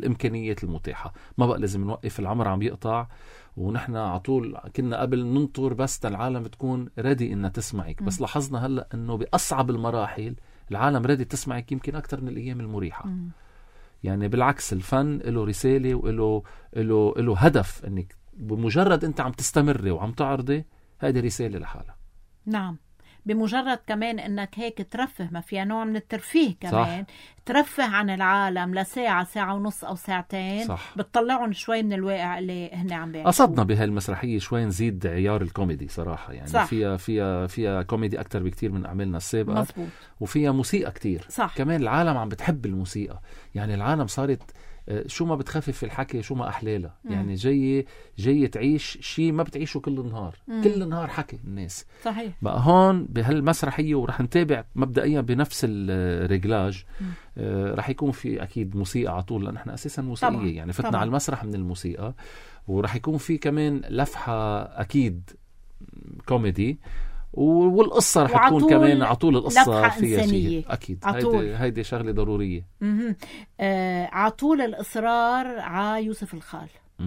Speaker 3: بالإمكانيات المتاحة. ما بقى لازم نوقف، العمر عم يقطع، ونحن عطول كنا قبل ننطر بس العالم تكون ريدي إنها تسمعك. بس لاحظنا هلأ إنه بأصعب المراحل العالم ريدي تسمعك يمكن أكتر من الأيام المريحة. يعني بالعكس، الفن له رسالة وله هدف، إنك بمجرد أنت عم تستمري وعم تعرضي هذه رسالة لحالها.
Speaker 1: نعم، بمجرد كمان انك هيك ترفه، ما فيها نوع من الترفيه كمان. صح. ترفه عن العالم لساعة، ساعة ونص او ساعتين. صح. بتطلعهم شوي من الواقع اللي هن عم بيعيشوه. قصدنا
Speaker 3: بهالمسرحية شوي نزيد عيار الكوميدي صراحة، يعني صح. فيها كوميدي اكتر بكتير من اعمالنا السابقة. مزبوط. وفيها موسيقى كتير. صح. كمان العالم عم بتحب الموسيقى، يعني العالم صارت شو ما بتخفف في الحكي شو ما أحلالها. يعني جاي تعيش شيء ما بتعيشه كل النهار. كل النهار حكي الناس. صحيح. بقى هون بهالمسرحية ورح نتابع مبدئيا بنفس الرجلاج. رح يكون في أكيد موسيقى على طول، لأن احنا أساسا موسيقية طبعا. يعني فتنا طبعا على المسرح من الموسيقى، ورح يكون في كمان لفحة أكيد كوميدي، والقصة رح تكون كمان عطول القصة فيها شيء أكيد. هيدي شغلة ضرورية.
Speaker 1: عطول الإصرار على يوسف الخال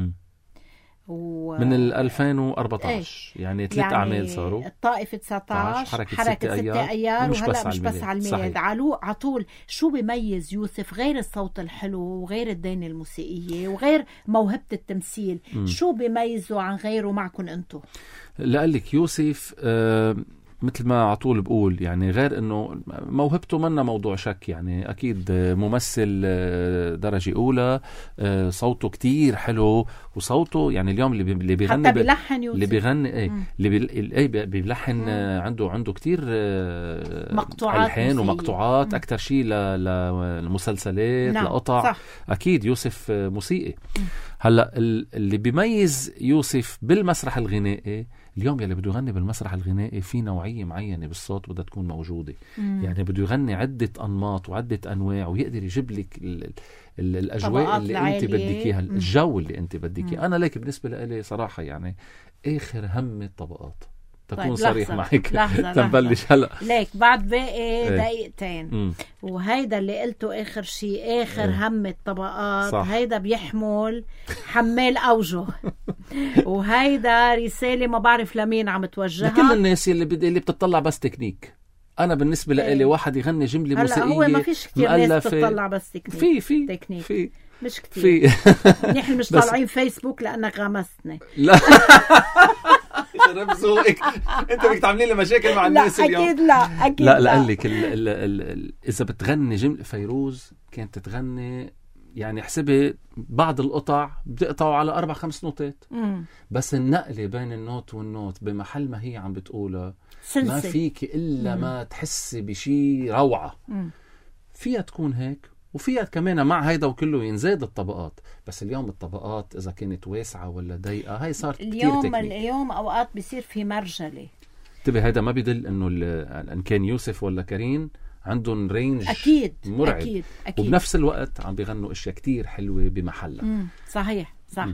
Speaker 3: من 2014 يعني 3 أعمال صاروا.
Speaker 1: الطائفة 19، حركة 6 أيار، وهلأ مش بس على الميلاد. عطول شو بيميز يوسف غير الصوت الحلو وغير الدينة الموسيقية وغير موهبة التمثيل؟ شو بيميزه عن غيره معكم أنتو؟
Speaker 3: لقلك يوسف مثل ما عطول بقول، يعني غير انه موهبته منا موضوع شك، يعني اكيد ممثل درجة اولى، صوته كتير حلو، وصوته يعني اليوم اللي بيغني
Speaker 1: حتى بيلحن يوسف.
Speaker 3: اللي بيغني اللي بيلحن عنده كتير
Speaker 1: مقطوعات
Speaker 3: ألحان ومقطوعات اكتر شيء للمسلسلات. نعم. لقطع. صح. اكيد يوسف موسيقي. هلا اللي بيميز يوسف بالمسرح الغنائي اليوم، يلي بده يغني بالمسرح الغنائي في نوعية معينة بالصوت بدها تكون موجودة. يعني بده يغني عدة أنماط وعدة أنواع، ويقدر يجيب لك الأجواء اللي أنت بدك إياها، الجو اللي أنت بدك إياه. أنا لك بالنسبة لي صراحة يعني آخر هم الطبقات، تكون طيب صريح معك. تنبلش هلا
Speaker 1: ليك بعد باقي دقيقتين. وهيدا اللي قلته آخر شيء، آخر هم الطبقات. صح. هيدا بيحمل حمال أوجه وهيدا رسالة ما بعرف لمين عم توجهها،
Speaker 3: لكل الناس اللي بتطلع بس تكنيك. أنا بالنسبة لي واحد يغني جملة موسيقية،
Speaker 1: هو ما فيش كتير ناس بتطلع بس تكنيك. في تكنيك مش كتير. نحن مش طالعين فيسبوك لأنك غمستني.
Speaker 3: لا شرب ذوقك، انت بدك تعملي لي مشاكل مع الناس اليوم.
Speaker 1: اكيد لا اكيد
Speaker 3: لا لقلك اذا بتغني فيروز كانت تغني، يعني احسبي بعض القطع بتقطعوا على 4-5 نوتات. بس النقلة بين النوت والنوت بمحل ما هي عم بتقولها ما فيك إلا ما تحسي بشي روعة. فيها تكون هيك، وفيها كمان مع هيدا وكله ينزاد الطبقات. بس اليوم الطبقات إذا كانت واسعة ولا ضيقة هاي صارت كتير تكنيك.
Speaker 1: اليوم أوقات بيصير في مرجلة.
Speaker 3: تبي هيدا ما بيدل إنه إن كان يوسف ولا كريم عندهم رينج
Speaker 1: أكيد
Speaker 3: مرعب.
Speaker 1: أكيد.
Speaker 3: وبنفس الوقت عم بيغنوا أشياء كتير حلوة بمحلها.
Speaker 1: صحيح صح.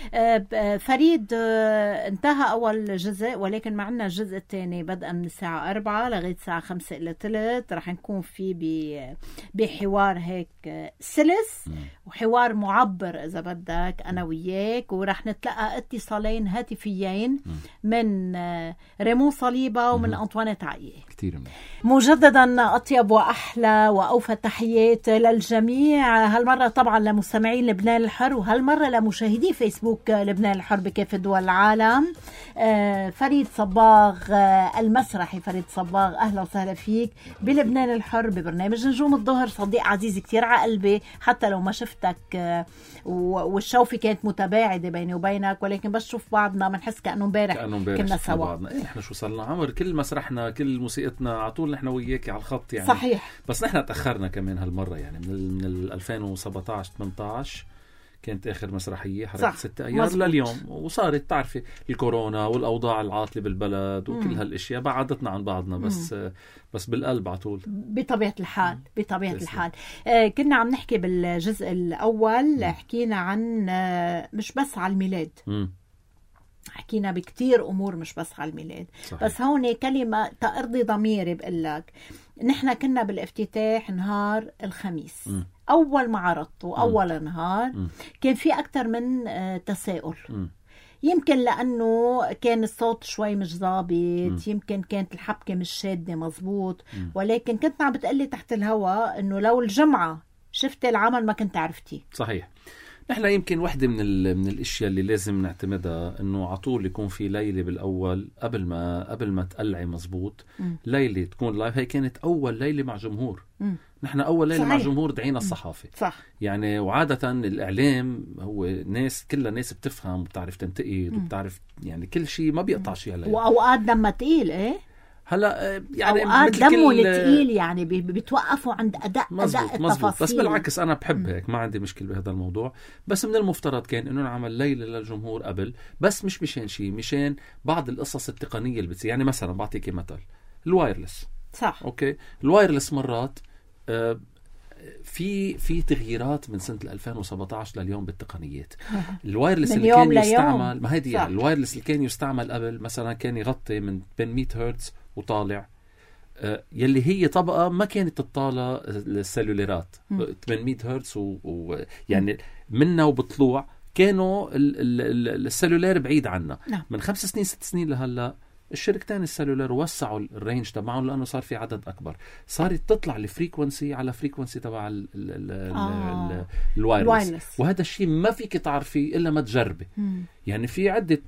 Speaker 1: فريد، انتهى أول جزء، ولكن معنا الجزء الثاني بدءا من الساعة 4 لغاية الساعة 5:15. رح نكون فيه بحوار هيك سلس وحوار معبر إذا بدك أنا وياك، ورح نتلقى اتصالين هاتفيين من ريمون صليبة ومن أنطوانيت عقية.
Speaker 3: كتير
Speaker 1: مجددا أطيب وأحلى وأوفى تحيات للجميع، هالمرة طبعا لمستمعين لبنان الحر، وهالمرة لمشاهدي فيسبوك لبنان الحر بكافة دول العالم. فريد صباغ المسرحي، فريد صباغ أهلا وسهلا فيك بلبنان الحر ببرنامج نجوم الظهر. صديق عزيز كتير على قلبي، حتى لو ما شفتك والشوفة كانت متباعدة بيني وبينك، ولكن بس شوف بعضنا بنحس كأنه امبارح كنا سوا.
Speaker 3: نحن شو صلنا عمر كل مسرحنا كل موسيقتنا على طول نحن وياكي على الخط يعني.
Speaker 1: صحيح.
Speaker 3: بس نحن تأخرنا كمان هالمرة، يعني من 2017-18 كانت آخر مسرحية حركة 6 أيار لليوم، وصارت تعرفي الكورونا والأوضاع العاطلة بالبلد وكل هالأشياء بعدتنا عن بعضنا، بس بالقلب عطول
Speaker 1: بطبيعة الحال. الحال كنا عم نحكي بالجزء الأول، حكينا عن مش بس على الميلاد، حكينا بكتير أمور مش بس على الميلاد.
Speaker 3: صحيح.
Speaker 1: بس هون كلمة تأرضي ضميري بقلك، نحن كنا بالافتتاح نهار الخميس. أول ما عرضته أول نهار كان في أكتر من تساؤل. يمكن لأنه كان الصوت شوي مش ضابط، يمكن كانت الحبكة مش شادة مزبوط، ولكن كنت عم بتقلي تحت الهواء إنه لو الجمعة شفت العمل ما كنت عرفتي.
Speaker 3: صحيح. نحن يمكن واحدة من الاشياء اللي لازم نعتمدها انه على طول يكون في ليلة بالاول قبل ما تقلعي مزبوط. ليلة تكون لايف. هي كانت اول ليلة مع جمهور. نحن اول ليلة مع جمهور دعينا الصحافة.
Speaker 1: صح.
Speaker 3: يعني وعادة الاعلام هو ناس كلها ناس بتفهم وبتعرف تنتقد وبتعرف يعني كل شيء ما بيقطع شيء عليه.
Speaker 1: واوقات دم تقيل
Speaker 3: هلا يعني
Speaker 1: اوقات دمه الثقيل يعني بيتوقفوا عند اداء التفاصيل.
Speaker 3: بس بالعكس انا بحب هيك، ما عندي مشكله بهذا الموضوع. بس من المفترض كان انه نعمل ليله للجمهور قبل، بس مش مشان شيء، مشان بعض القصص التقنيه اللي بتصير. يعني مثلا بعطيك مثل الوايرلس.
Speaker 1: صح.
Speaker 3: اوكي. الوايرلس مرات في تغييرات من سنة 2017 لليوم بالتقنيات. الوايرلس اللي كان يستعمل، ما هيدي يعني الوايرلس اللي كان يستعمل قبل مثلا كان يغطي من بين 100 هرتز وطالع، يلي هي طبقة ما كانت تطالع السلولارات 800 هرتز يعني منا وبطلوع كانوا السلولار بعيد عنا. من 5 سنين 6 سنين لهلا الشركتين السلولار وسعوا الرينج تبعهم لأنه صار في عدد أكبر، صارت تطلع الفريكونسي على فريكونسي تبع الوايرلس. وهذا الشيء ما فيك تعرفيه إلا ما تجربي. يعني في عدة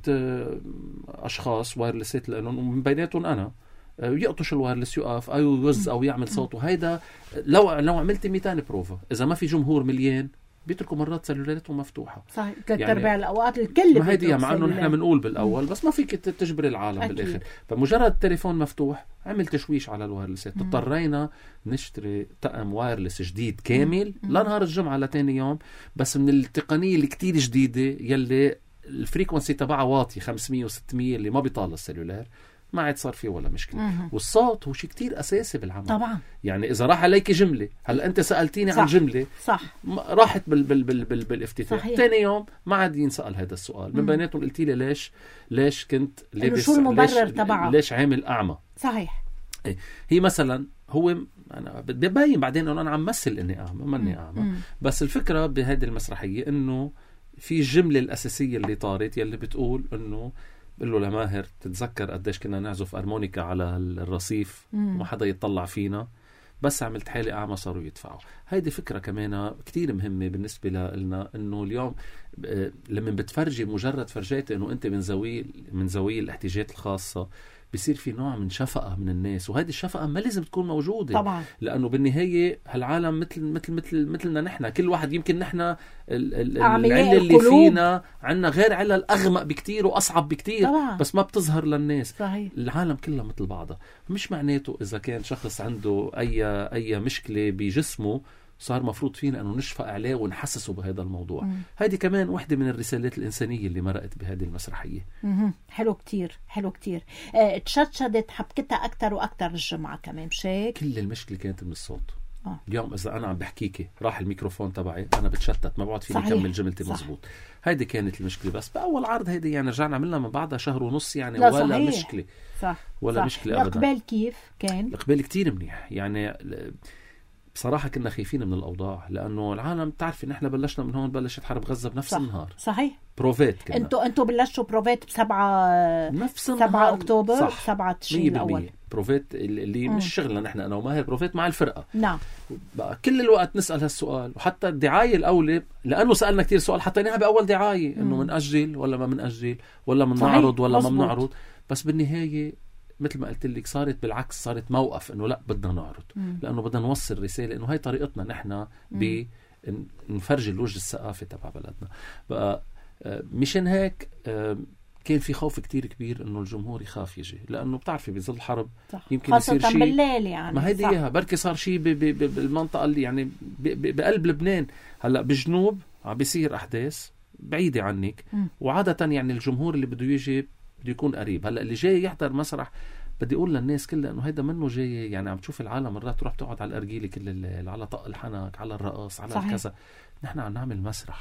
Speaker 3: أشخاص وايرلسات لأنهم من بيناتهم أنا يقطش الوايرلس يقف أو يوز أو يعمل صوت. وهيدا لو عملت 200 بروفة إذا ما في جمهور مليان بيتركوا مرات سلولاراتهم مفتوحة.
Speaker 1: صحيح. 3/4 الأوقات الكل
Speaker 3: ما هيدي مع أنه نحن بنقول بالأول بس ما فيك تجبر العالم أكيد. بالآخر فمجرد التليفون مفتوح عمل تشويش على الوايرلسات. اضطرينا نشتري طقم وايرلس جديد كامل لنهار الجمعة لتاني يوم، بس من التقنية اللي كتير جديدة يلي الفريكونسي تبعها واطي 500 و600 اللي ما بيطال السلولار، ما عاد صار فيه ولا مشكلة. والصوت هو شيء كتير أساسي بالعمل
Speaker 1: طبعا.
Speaker 3: يعني إذا راح عليك جملة، هلأ أنت سألتيني عن جملة
Speaker 1: صح
Speaker 3: راحت بالافتتاح، تاني يوم ما عاد ينسأل هذا السؤال. من بيناتهم قلتي لي ليش كنت لابس،
Speaker 1: شو المبرر تبعه،
Speaker 3: ليش عامل أعمى.
Speaker 1: صحيح.
Speaker 3: هي مثلا هو أنا ببين بعدين أنه أنا عم مثل إني أعمى، ماني أعمى. بس الفكرة بهذه المسرحية إنه في الجملة الأساسية اللي طارت يلي بتقول إنه قل له لماهر تتذكر قديش كنا نعزف أرمونيكا على الرصيف وما حدا يطلع فينا، بس عملت حالي أعمى صاروا يدفعوا. هيدي فكرة كمان كتير مهمة بالنسبة لنا، إنه اليوم لما بتفرجي مجرد فرجيت إنه أنت من زاوية الاحتياجات الخاصة بيصير في نوع من شفقة من الناس، وهذه الشفقة ما لازم تكون موجودة
Speaker 1: طبعا.
Speaker 3: لأنه بالنهاية هالعالم مثلنا نحن، كل واحد يمكن نحن العلة اللي فينا عنا غير علة أغمق بكتير وأصعب بكتير طبعا. بس ما بتظهر للناس.
Speaker 1: صحيح.
Speaker 3: العالم كلها مثل بعضها. مش معناته إذا كان شخص عنده أي مشكلة بجسمه صار مفروض فينا أنه نشفق عليه ونحسسه بهذا الموضوع. هذه كمان واحدة من الرسالات الإنسانية اللي مرقت بهذه المسرحية.
Speaker 1: حلو كتير حلو كتير. تشتشدت حبكتها أكتر وأكتر الجمعة كمان، مش هيك؟
Speaker 3: كل المشكلة كانت من الصوت. اليوم إذا أنا عم بحكيكي راح الميكروفون تبعي أنا بتشتت، ما بعد فيني أكمل جملتي مزبوط. هيدي كانت المشكلة. بس بأول عرض هيدي يعني رجعنا عملنا من بعدها شهر ونص يعني ولا صحيح. مشكلة
Speaker 1: صح.
Speaker 3: ولا صح. مشكلة أبدا.
Speaker 1: الإقبال كيف كان؟
Speaker 3: الإقبال كتير منيح يعني. بصراحة كنا خايفين من الأوضاع لأنه العالم تعرفي نحن بلشنا من هون، بلشت حرب غزة بنفس النهار.
Speaker 1: صحيح.
Speaker 3: بروفيت كنا.
Speaker 1: انتوا بلشتوا بروفيت ب7 أكتوبر، 7 تشرين الأول.
Speaker 3: بروفيت اللي مش شغلنا نحن أنا وماهر، بروفيت مع الفرقة.
Speaker 1: نعم.
Speaker 3: بقى كل الوقت نسأل هالسؤال، وحتى الدعاية الأولى لأنه سألنا كتير سؤال حطيناها بأول دعاية إنه منأجل ولا ما منأجل ولا منعرض ولا ما منعرض. بس بالنهاية مثل ما قلت لك صارت بالعكس، صارت موقف انه لا بدنا نعرض لانه بدنا نوصل رساله انه هاي طريقتنا نحن بنفرج الوجه الثقافي تبع بلدنا. بقى مشان هيك كان في خوف كتير كبير انه الجمهور يخاف يجي، لانه بتعرفي بظل الحرب يمكن يصير شيء
Speaker 1: بالليل يعني.
Speaker 3: ما هيدي اياها بركي صار شيء بالمنطقه اللي يعني بقلب لبنان. هلا بجنوب عم بيصير احداث بعيده عنك، وعاده يعني الجمهور اللي بده يجي بده يكون قريب. هلا اللي جاي يحضر مسرح بدي اقول للناس كلها انه هيدا منه جاي يعني عم تشوف العالم مرات تروح تقعد على الارجيله كل الليل، على طق الحنك، على الرقص، على الكذا. نحن عم نعمل مسرح.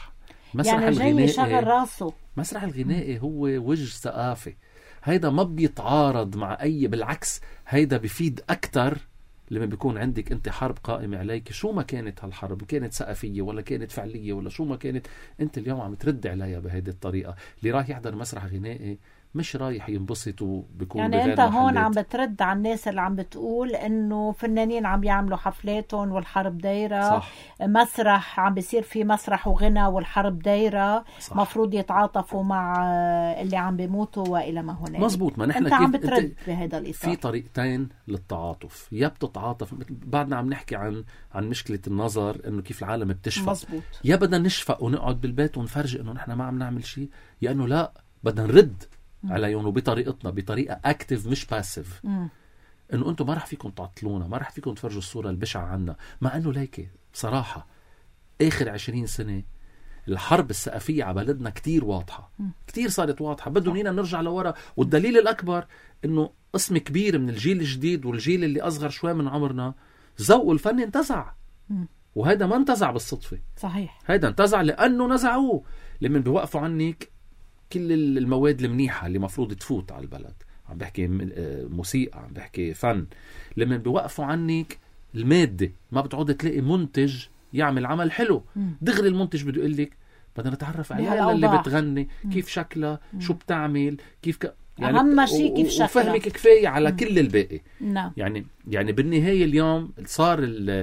Speaker 3: مسرح
Speaker 1: يعني جاي
Speaker 3: الغنائي
Speaker 1: يشغل راسه.
Speaker 3: مسرح الغنائي هو وجه ثقافي، هيدا ما بيتعارض مع أي، بالعكس هيدا بيفيد أكتر لما بيكون عندك أنت حرب قائمة عليك، شو ما كانت هالحرب، كانت ثقافية ولا كانت فعلية ولا شو ما كانت، أنت اليوم عم ترد عليها بهيدي الطريقة. اللي رايح يحضر مسرح غنائي مش رايح ينبسط وبيكون
Speaker 1: يعني
Speaker 3: بغير
Speaker 1: انت هون
Speaker 3: محلات.
Speaker 1: عم بترد على الناس اللي عم بتقول انه فنانين عم يعملوا حفلاتهم والحرب دايرة،
Speaker 3: صح.
Speaker 1: مسرح عم بيصير في مسرح وغنى والحرب دايرة،
Speaker 3: صح.
Speaker 1: مفروض يتعاطفوا مع اللي عم بيموتوا وإلى ما هنالك.
Speaker 3: مزبوط. ما نحن
Speaker 1: انت عم بترد بهذا الإطار.
Speaker 3: في طريقتين للتعاطف، يا بتتعاطف، بعدنا عم نحكي عن مشكلة النظر انه كيف العالم بتشفى،
Speaker 1: مزبوط.
Speaker 3: يا بدنا نشفى ونقعد بالبيت ونفرج انه نحن ما عم نعمل شيء، يا انه لا بدنا نرد عليهم وبطريقتنا، بطريقة اكتف مش باسيف، انه انتم ما رح فيكم تعطلونا، ما رح فيكم تفرجوا الصورة البشعة عنا. مع انه ليكي بصراحة اخر 20 سنة الحرب الثقافية على بلدنا كتير واضحة، كتير صارت واضحة، بدهم لينا نرجع لورا. والدليل الأكبر إنه قسم كبير من الجيل الجديد والجيل اللي أصغر شوي من عمرنا ذوقوا الفن انتزع، وهذا ما انتزع بالصدفة.
Speaker 1: صحيح.
Speaker 3: هذا انتزع لأنه نزعوه. لمن بيوقفوا عنك كل المواد المنيحة اللي مفروض تفوت على البلد، عم بحكي موسيقى، عم بحكي فن، لمن بيوقفوا عنك المادة ما بتعود تلاقي منتج يعمل عمل حلو. دغري المنتج بده يقول لك بدنا نتعرف على اللي بتغني، كيف شكلها، شو بتعمل، كيف يعني
Speaker 1: أهم شيء كيف شكلها،
Speaker 3: وفهمك كفاية على كل الباقي.
Speaker 1: نعم.
Speaker 3: يعني بالنهاية اليوم صار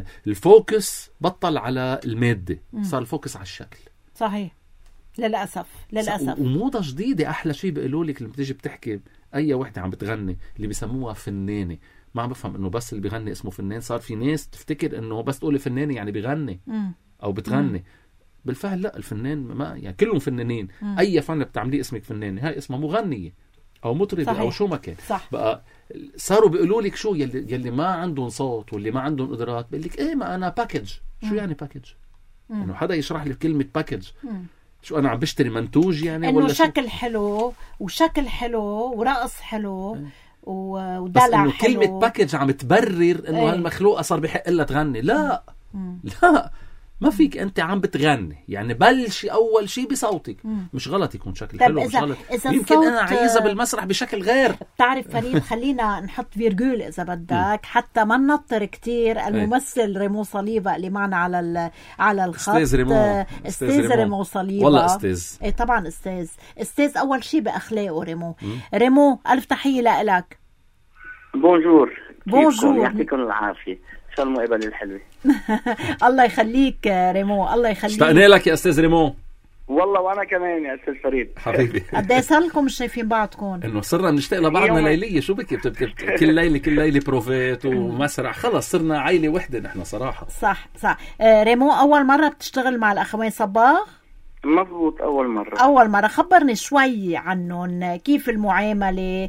Speaker 3: الفوكس بطل على المادة، صار الفوكس على الشكل.
Speaker 1: صحيح. للأسف.
Speaker 3: وموضة جديدة. أحلى شيء بيقولوا لك لما تيجي بتحكي أي وحدة عم بتغني اللي بيسموها فنانة، ما عم بفهم إنه بس اللي بيغني اسمه فنان. صار في ناس تفتكر إنه بس تقولي فنانة يعني بيغني أو بتغني. بالفعل لا، الفنان ما يعني كلهم فنانين. أي فن بتعمليه اسمك فنانة، هاي اسمها مغنية أو مطربة. صحيح. أو شو ما كان.
Speaker 1: صح.
Speaker 3: بقى صاروا بيقولوا لك شو يلي ما عندهم صوت واللي ما عندهم قدرات، بيقول لك إيه ما أنا باكج. شو يعني باكج؟ إنه حدا يشرح لي كلمة باكج. شو أنا عم بشتري منتوج يعني،
Speaker 1: إنه
Speaker 3: ولا
Speaker 1: شكل حلو وشكل حلو ورقص حلو ودلع حلو.
Speaker 3: بس إنه كلمة باكج عم تبرر إنه هالمخلوقة صار بحق لها تغني. لا لا، ما فيك. أنت عم بتغني يعني بلشي أول شيء بصوتك. مش غلط يكون شكل حلو، مش غلط. يمكن أنا عايزة بالمسرح بشكل غير.
Speaker 1: بتعرف فريد، خلينا نحط فيرجول إذا بدك حتى ما ننطر كتير. الممثل ريمو صليبة اللي معنا على الخط، أستاذ ريمو صليبة.
Speaker 3: والله أستاذ.
Speaker 1: إيه طبعا أستاذ أول شيء بأخلاقه ريمو. ريمو ألف تحية لك.
Speaker 4: بونجور.
Speaker 1: يعطيكم
Speaker 4: العافية. شو المقابلة الحلوة.
Speaker 1: الله يخليك ريمو، الله يخليك.
Speaker 3: اشتقنا لك يا أستاذ ريمو.
Speaker 4: والله وأنا كمان يا أستاذ فريد
Speaker 3: حبيبي.
Speaker 1: قد ايه صار لكم مش شايفين بعضكم؟
Speaker 3: إنه صرنا نشتاق لبعضنا ليلية. شو بك كل ليلة بروفيت ومسرح، خلص صرنا عائلة وحدة نحن صراحة.
Speaker 1: صح. ريمو أول مرة بتشتغل مع الأخوين صباغ؟
Speaker 4: مضبوط، أول مرة.
Speaker 1: خبرني شوي عنهم، كيف المعاملة،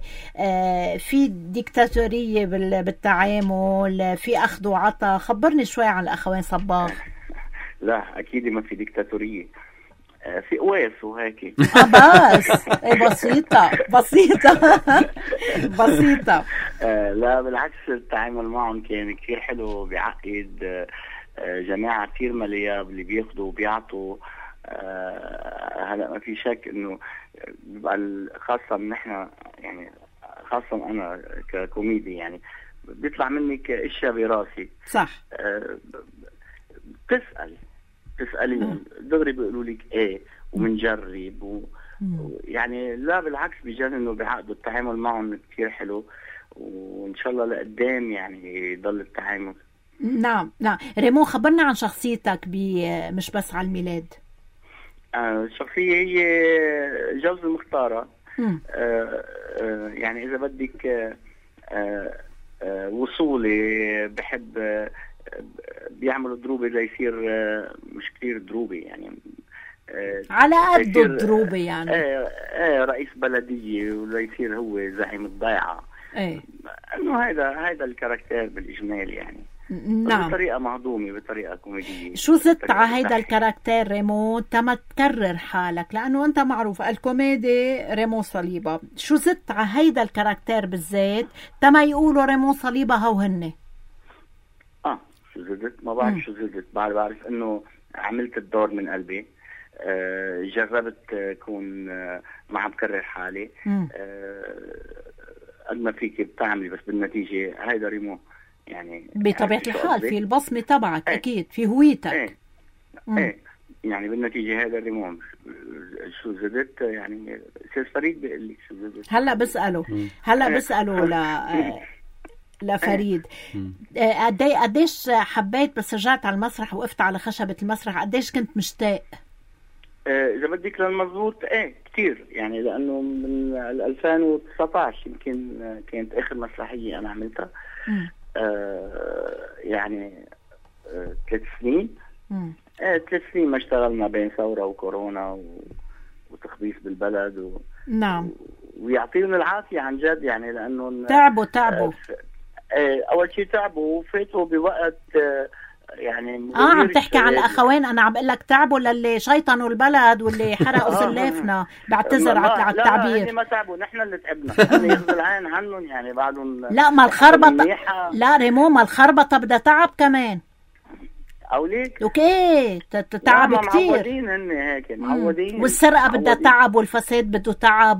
Speaker 1: في ديكتاتورية بالتعامل، في أخذ وعطا. خبرني شوي عن الأخوين صباغ.
Speaker 4: لا أكيد ما في ديكتاتورية، في قواس وهيك.
Speaker 1: بس بسيطة.
Speaker 4: لا بالعكس، التعامل معهم كان كثير حلو، بيعقد. جماعة كثير ملياب اللي بياخدوا وبيعطوا. هلا ما في شك انه بيبقى خاصة نحن يعني، خاصة انا ككوميدي يعني بيطلع منك اشياء براسي.
Speaker 1: صح.
Speaker 4: تسألين دغري بيقولوا لك ايه ومنجرب يعني لا بالعكس، بيجان انه بيعقدوا. التعامل معهم كثير حلو، وان شاء الله لقدام يعني يضل التعامل.
Speaker 1: نعم. ريمو خبرنا عن شخصيتك مش بس على الميلاد.
Speaker 4: الشخصية هي جوز المختارة. يعني إذا بدك وصولي، بحب بيعملوا دروبة ليصير مش كتير دروبة يعني،
Speaker 1: على قد الدروبة يعني.
Speaker 4: رئيس بلدية وليصير هو زعيم الضيعة. إنه هذا الكاركتير بالإجمال يعني.
Speaker 1: نعم.
Speaker 4: بطريقة مهضومة، بطريقة كوميدية.
Speaker 1: شو زدت على هيدا الكاركتير ريمو تما تكرر حالك؟ لأنه أنت معروف الكوميدي ريمو صليبة. شو زدت على هيدا الكاركتير بالذات تما يقولوا ريمو صليبة هو هن؟
Speaker 4: شو زدت؟ ما بعرف شو زدت. بعرف إنه عملت الدور من قلبي. جربت أكون ما عم بكرر حالي. قد ما فيك بتعملي بس بالنتيجة هيدا ريمو يعني
Speaker 1: بطبيعة الحال في البصمة تبعك. أكيد في هويتك.
Speaker 4: يعني بالنتيجة هذا الريمو شو زدت يعني أستاذ فريد بيقول لك شو زدت.
Speaker 1: هلا بسأله لفريد قديش حبيت بس رجعت على المسرح وقفت على خشبة المسرح، قديش كنت مشتاق؟
Speaker 4: إذا بدك للمضبوط كتير يعني، لأنه من 2019 يمكن كانت آخر مسرحية أنا عملتها. يعني 3 سنين. 3 سنين ما اشتغلنا بين ثورة وكورونا وتخبيص بالبلد
Speaker 1: نعم.
Speaker 4: ويعطيهم العافية عن جد يعني، لأنه
Speaker 1: تعبوا
Speaker 4: أول شيء تعبوا وفاتوا بوقت يعني
Speaker 1: عم تحكي عن الأخوين. أنا عم بقول لك تعبوا للي شيطنوا البلد واللي حرقوا سلافنا. بعتذر على التعبير.
Speaker 4: لا ما تعبوا، نحن اللي تعبنا. ياخذ العين عنهم يعني بعدهم.
Speaker 1: لا ما الخربطة، لا ريمو ما الخربطة بدها تعب كمان.
Speaker 4: أوليك
Speaker 1: اوكي تعب كتير.
Speaker 4: معودين هن هيك معودين.
Speaker 1: والسرقة بدها تعب والفساد بده تعب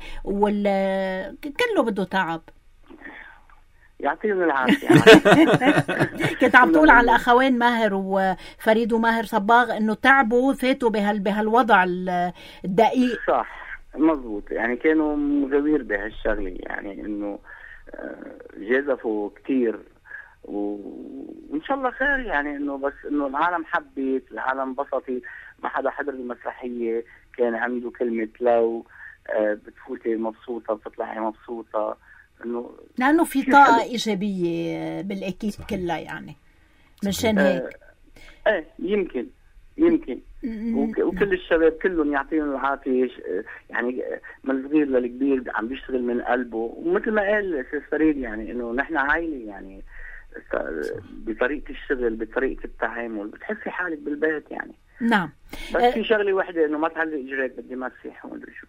Speaker 1: كله بده تعب.
Speaker 4: يعطيهم العافية.
Speaker 1: كنت عم تقول على الأخوين ماهر وفريد وماهر صباغ إنه تعبوا فاتوا بهالوضع الدقيق.
Speaker 4: صح مزبوط يعني، كانوا مغوير بهالشغلة يعني، إنه جازفوا كتير وإن شاء الله خير يعني، إنه بس إنه العالم حبت، العالم بسطت. ما حدا حضر المسرحية كان عنده كلمة لو بتفوتي مبسوطة بتطلعي مبسوطة، إنه
Speaker 1: لأنه في طاقة إيجابية بالأكيد كلها يعني. مشان هيك
Speaker 4: يمكن وكل الشباب كلهم يعطيهم العافية يعني، من الصغير للكبير عم بيشتغل من قلبه. ومثل ما قال أستاذ فريد يعني، إنه نحن عائلة يعني، بطريقة الشغل بطريقة التعامل بتحسي حالك بالبيت يعني.
Speaker 1: نعم.
Speaker 4: بس في شغلة واحدة إنه ما تعلق إجريك، بدي ما تسيح ومدري شو.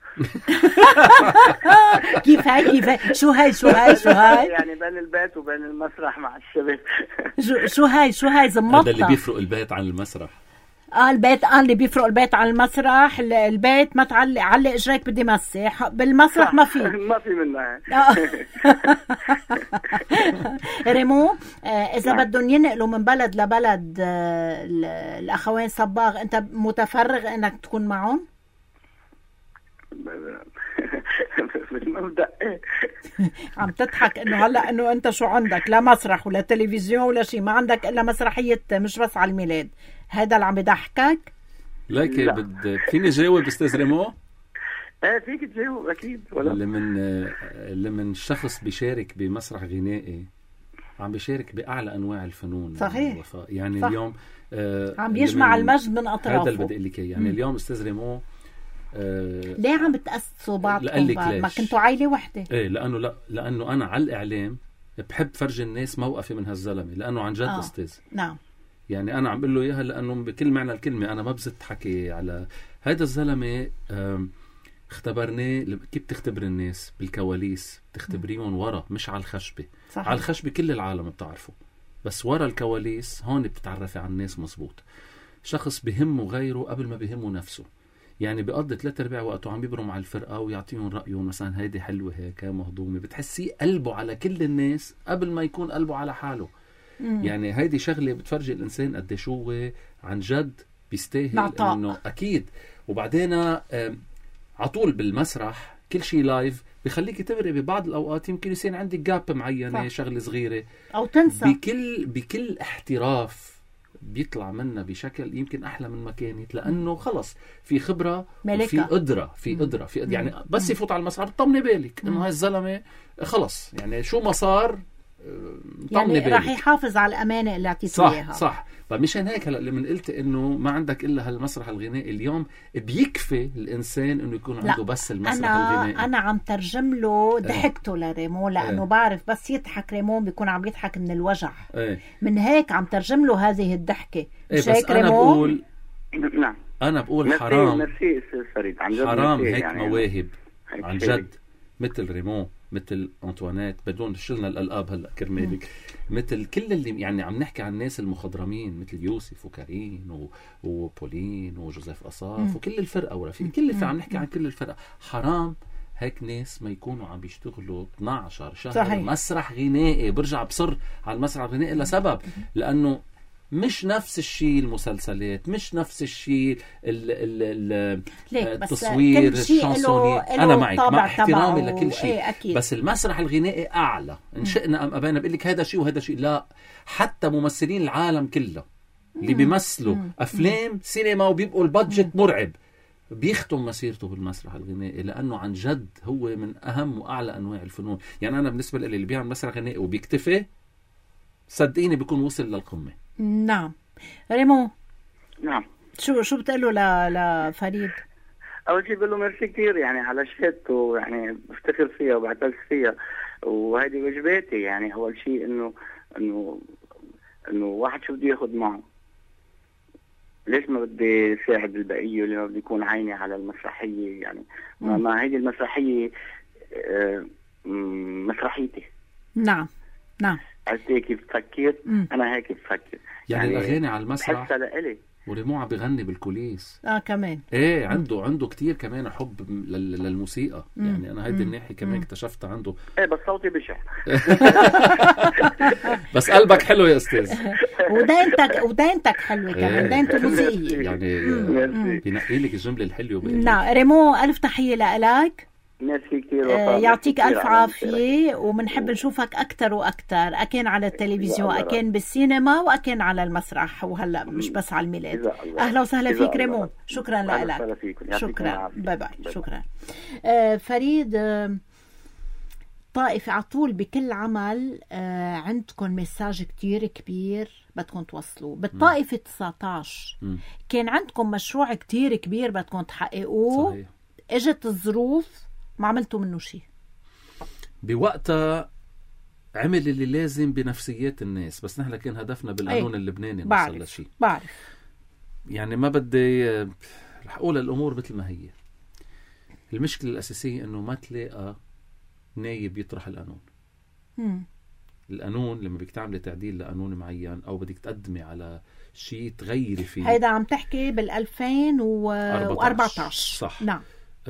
Speaker 1: كيف هاي شو هاي
Speaker 4: يعني بين البيت وبين المسرح مع الشباب.
Speaker 1: شو هاي زمطة.
Speaker 3: هذا اللي بيفرق البيت عن المسرح.
Speaker 1: البيت اللي بيفرق البيت عن المسرح. البيت ما علق اجريك بدي مسح، بالمسرح ما في
Speaker 4: منها.
Speaker 1: ريمو اذا بدهم ينقلوا من بلد لبلد الاخوين صباغ، انت متفرغ انك تكون معهم؟
Speaker 4: بالمبدأ
Speaker 1: عم تضحك انه هلا انه انت شو عندك؟ لا مسرح ولا تلفزيون ولا شيء، ما عندك الا مسرحية مش بس على الميلاد. هذا اللي عم بضحكك؟
Speaker 3: لكن فيني جاوب استاذ ريمو؟
Speaker 4: فيك تجاوب اكيد. ولا
Speaker 3: لمن شخص بيشارك بمسرح غنائي عم بيشارك باعلى انواع الفنون.
Speaker 1: صحيح
Speaker 3: يعني
Speaker 1: صح.
Speaker 3: اليوم
Speaker 1: عم بيجمع المجد من اطرافه.
Speaker 3: هذا اللي بدي اقول لك يعني. اليوم استاذ ريمو
Speaker 1: ليه عم بتأسسوا بعضكم بعد ما كنتوا عائلة وحدة؟
Speaker 3: ايه لانه انا على الاعلام بحب فرجي الناس موقفي من هالزلمه، لانه عن جد استاذ.
Speaker 1: نعم
Speaker 3: يعني انا عم بقول له اياها لانه بكل معنى الكلمه انا ما بزت حكي على هذا الزلمه. اختبرناه كيف بتختبر الناس بالكواليس، بتختبريهم ورا مش على الخشبه.
Speaker 1: صحيح. على
Speaker 3: الخشبه كل العالم بتعرفه، بس ورا الكواليس هون بتتعرفي على الناس مزبوط. شخص بهمه غيره قبل ما بهمه نفسه، يعني بيقضي 3/4 وقته عم بيبرم على الفرقة ويعطيهم رأيهم، مثلا هيدي حلوة هيك مهضومة، بتحسيه قلبه على كل الناس قبل ما يكون قلبه على حاله. يعني هيدي شغلة بتفرجي الإنسان قديش هو عن جد بيستاهل إنه أكيد. وبعدين عطول بالمسرح كل شيء لايف بخليك تبري ببعض الأوقات يمكن يصير عندك جاب معينة، شغلة صغيرة
Speaker 1: أو تنسى.
Speaker 3: بكل احتراف بيطلع منا بشكل يمكن أحلى من ما كانت، لأنه خلص في خبرة وفي قدرة يعني بس يفوت على المسرح بطمني بالك إنه هاي الزلمة خلص يعني شو ما صار
Speaker 1: يعني راح يحافظ على الأمانة اللي اعطيته إياها.
Speaker 3: صح. فمشان هيك هلا لما قلت إنه ما عندك إلا هالمسرح الغنائي اليوم بيكفي الإنسان إنه يكون عنده بس المسرح الغنائي.
Speaker 1: أنا عم ترجم له ضحكته لريمون، لأنه بعرف بس يضحك ريمون بيكون عم يضحك من الوجع. من هيك عم ترجم له هذه الضحكة.
Speaker 3: بس أنا بقول أنا بقول حرام
Speaker 4: ميرسي أستاذ فريد،
Speaker 3: حرام هيك يعني مواهب عن جد مثل ريمون، مثل أنطوانيت، بدون شلنا الألقاب هلأ كرمالك، مثل كل اللي يعني عم نحكي عن الناس المخضرمين مثل يوسف وكارين وبولين وجوزيف أصاف وكل الفرقة ورفيق، كل الفرقة عم نحكي عن كل الفرقة. حرام هيك ناس ما يكونوا عم بيشتغلوا 12 شهر صحيح. مسرح غنائي. برجع بصر على المسرح الغنائي لسبب، لأنه مش نفس الشيء المسلسلات، مش نفس الشيء التصوير الشانسوني. أنا معك مع احترامي لكل شيء، بس المسرح الغنائي أعلى إن شئنا أم أبانا. بقول لك هذا شيء وهذا شيء. لا، حتى ممثلين العالم كله اللي بيمثلوا أفلام سينما وبيبقوا البادجت مرعب بيختم مسيرته بالمسرح الغنائي، لأنه عن جد هو من أهم وأعلى أنواع الفنون. يعني أنا بالنسبة لي اللي بيعمل مسرح غنائي وبيكتفي صدقيني بيكون وصل للقمة.
Speaker 1: نعم. ريمون،
Speaker 4: نعم،
Speaker 1: شو بتقوله لفريد؟
Speaker 4: أول شيء بقول له ميرسي كتير يعني على شهادته، يعني بفتخر فيها وبعتز فيها، وهذه واجباتي. يعني أول شيء إنه واحد شو بده ياخد معه، ليش ما بدي ساعد البقية اللي ما بدي يكون عيني على المسرحية. يعني ما هيدي المسرحية مسرحيتي.
Speaker 1: نعم نعم.
Speaker 4: عرفت كيف بفكر؟ أنا هيك بفكر.
Speaker 3: يعني الأغاني على المسرح
Speaker 4: بحسها لإلي.
Speaker 3: وريمون عم بيغني بالكوليس
Speaker 1: كمان.
Speaker 3: ايه عنده كتير كمان حب للموسيقى. يعني انا هيدي الناحية كمان اكتشفتها عنده.
Speaker 4: ايه بس صوتي بشع.
Speaker 3: بس قلبك حلو يا استاذ.
Speaker 1: ودينتك حلوة كمان، دينته موسيقية.
Speaker 3: يعني بينقي لك الجملة الحلوة.
Speaker 1: نعم ريمون، ألف تحية لك.
Speaker 4: ميرسي كتير.
Speaker 1: يعطيك ألف عافية، ومنحب نشوفك أكتر وأكتر، أكين على التلفزيون، أكين بالسينما، وأكين على المسرح، وهلأ مش بس على الميلاد. أهلا وسهلا فيك ريمون، شكرا لك. شكرا، باي باي. شكرا. فريد، طائفة عطول بكل عمل عندكم مساج كتير كبير بدكم توصلوا. بالطائفة 19 كان عندكم مشروع كتير كبير بدكم تحققوه. صحيح. اجت الظروف ما عملتوا منه شيء.
Speaker 3: بوقتها عمل اللي لازم بنفسيات الناس، بس نحن كان هدفنا بالقانون اللبناني نوصل لشيء.
Speaker 1: بعرف
Speaker 3: يعني ما بدي رح اقول الامور مثل ما هي. المشكله الاساسيه انه ما تلاقى نايب يطرح القانون. القانون لما بدك تعملي تعديل لقانون معين او بدك تقدمي على شيء تغيري فيه،
Speaker 1: هيدا عم تحكي بال2014
Speaker 3: صح.
Speaker 1: نعم.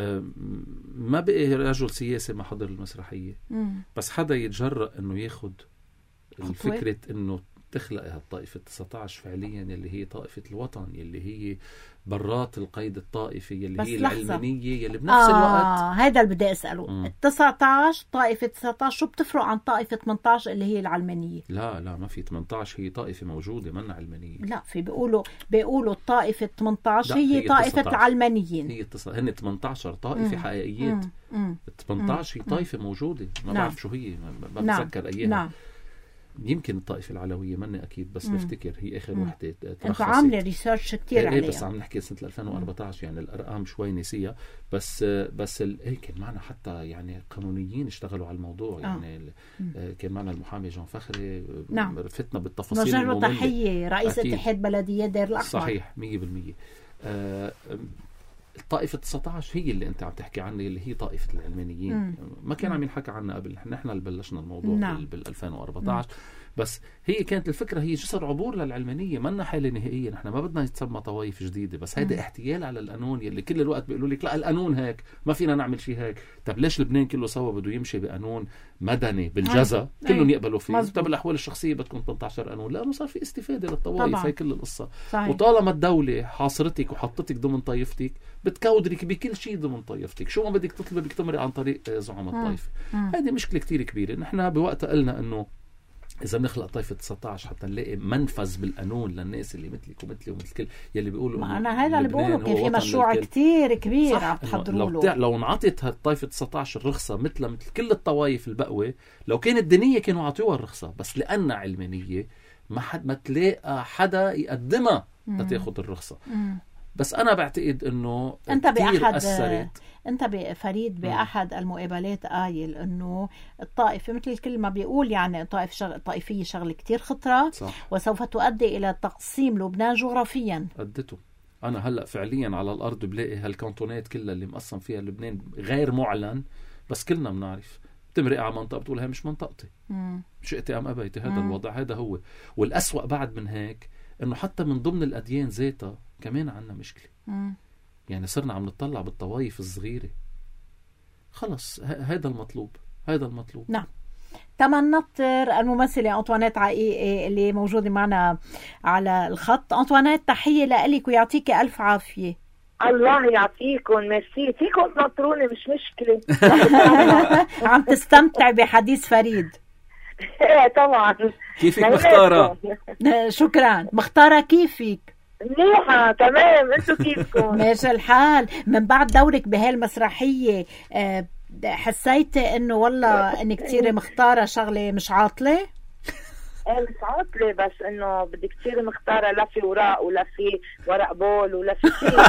Speaker 3: ما بقي رجل سياسي ما حضر المسرحية، بس حدا يتجرأ انه ياخد الفكرة انه تخلق هالطائفة 19 فعليا يلي هي طائفة الوطن، يلي هي برات القيد الطائفي، يلي هي العلمانية، يلي بنفس الوقت.
Speaker 1: هذا اللي بدي اسأله. 19 طائفة 19 شو بتفرق عن طائفة 18 اللي هي العلمانية؟
Speaker 3: لا ما في 18 هي طائفة موجودة منا علمانية.
Speaker 1: لا، في بيقولوا الطائفة 18 هي طائفة العلمانيين.
Speaker 3: هي هن 18 طائفة حقيقيات. 18 هي طائفة موجودة، ما بعرف شو هي، ما بتذكر اياها. نعم. يمكن الطائفة العلوية مني أكيد، بس بفتكر هي آخر وحدة ترخصت.
Speaker 1: أنتوا عاملة ريسيرش كتير عليها.
Speaker 3: بس عم نحكي سنة 2014 يعني الأرقام شوي نسيها، بس كان معنا حتى يعني قانونيين اشتغلوا على الموضوع. يعني كان معنا المحامي جون فخري. نعم. فتنا بالتفاصيل
Speaker 1: المملة. تحية رئيس اتحاد بلدية دير الأحمر.
Speaker 3: صحيح 100%. الطائفة 19 هي اللي أنت عم تحكي عنها، اللي هي طائفة العلمانيين. ما كان عم ينحكى عنها قبل، نحن اللي بلشنا الموضوع بال2014. بس هي كانت الفكرة هي جسر عبور للعلمانية، منا حالة نهائية. نحن ما بدنا يتسمى طوائف جديدة، بس هيدا احتيال على القانون يلي كل الوقت بيقولوا لك لا القانون هيك ما فينا نعمل شيء هيك. طب ليش لبنان كله سوا بده يمشي بقانون مدني بالجزا كلهم يقبلوا فيه؟ طب الأحوال الشخصية بدكم 18 قانون، لأنه صار في استفادة للطوائف. هي كل القصة. صحيح. وطالما الدولة حاصرتك وحطتك ضمن طائفتك بتكودرك بكل شيء ضمن طائفتك، شو ما بدك تطلب بدك تمري عن طريق زعماء الطائفة. هذه مشكلة كتير كبيرة. نحن بوقتها قلنا إنه إذا بنخلق طائفة 19 حتى نلاقي منفذ بالقانون للناس اللي مثلك ومثلي ومثل كل يلي بيقولوا.
Speaker 1: ما أنا هذا اللي بقوله، كان في مشروع كتير كبير عم تحضروا له.
Speaker 3: لو انعطت هالطائفة 19 الرخصة مثل كل الطوائف البقوة، لو كانت دينية كانوا عطيوها الرخصة، بس لأنها علمانية ما تلاقى حدا يقدمها لتاخد الرخصة. بس أنا بعتقد إنه
Speaker 1: أنت فريد بأحد المقابلات قايل إنه الطائفة مثل الكلمة بيقول يعني طائفية شغل كتير خطرة. صح. وسوف تؤدي إلى تقسيم لبنان جغرافيا.
Speaker 3: أدته. أنا هلأ فعليا على الأرض بلاقي هالكانتونات كلها اللي مقسم فيها لبنان غير معلن بس كلنا بنعرف تمرق على منطقة بتقول هاي مش منطقتي، شئتي أم أبيتي، هذا الوضع، هذا هو. والأسوأ بعد من هيك إنه حتى من ضمن الأديان ذاتها كمان عنا مشكلة. يعني صرنا عم نطلع بالطوايف الصغيرة. خلص هذا المطلوب، هذا المطلوب.
Speaker 1: نعم. تمن نطر الممثلة أنطوانيت عقيقي اللي موجودة معنا على الخط. أنطوانيت تحية لك ويعطيك ألف عافية.
Speaker 5: الله يعطيكم، ميرسي. فيكم تنطروني مش مشكلة.
Speaker 1: عم تستمتع بحديث فريد.
Speaker 5: ايه طبعا.
Speaker 3: كيفك مختارة؟
Speaker 1: شكرا. مختارة كيفك؟
Speaker 5: منيحة تمام. انتو كيفكم؟
Speaker 1: ماشي الحال. من بعد دورك بهالمسرحية حسيتي انه والله انك تصيري مختارة شغلة مش عاطلة؟
Speaker 5: ايه مش عاطلة، بس انه بدك تصيري مختارة لا في وراء ولا في ورق بول ولا في شيء.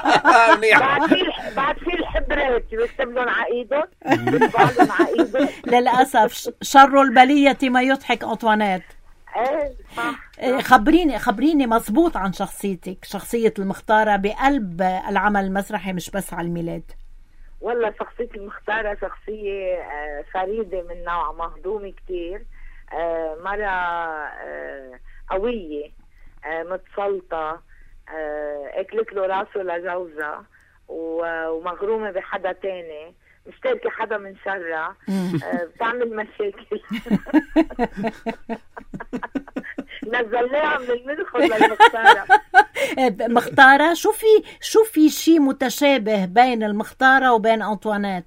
Speaker 5: بعد في الحبرات بيكتب لهم عقيدهم، بيطبع لهم عقيدهم.
Speaker 1: للأسف شر البلية ما يضحك أنطوانيت.
Speaker 5: ايه صح.
Speaker 1: خبريني مزبوط عن شخصيتك، شخصية المختارة بقلب العمل المسرحي مش بس على الميلاد.
Speaker 5: والله شخصيتي المختارة شخصية فريدة من نوع، مهضومة كتير، مرة قوية، متسلطة، اكلت له راسه لجوزها ومغرومة بحدا تاني، مش تركي حدا من شرها، بتعمل مشاكل. نزلناها من المدخل للمختارة.
Speaker 1: مختارة شو في شيء متشابه بين المختارة وبين أنطوانيت؟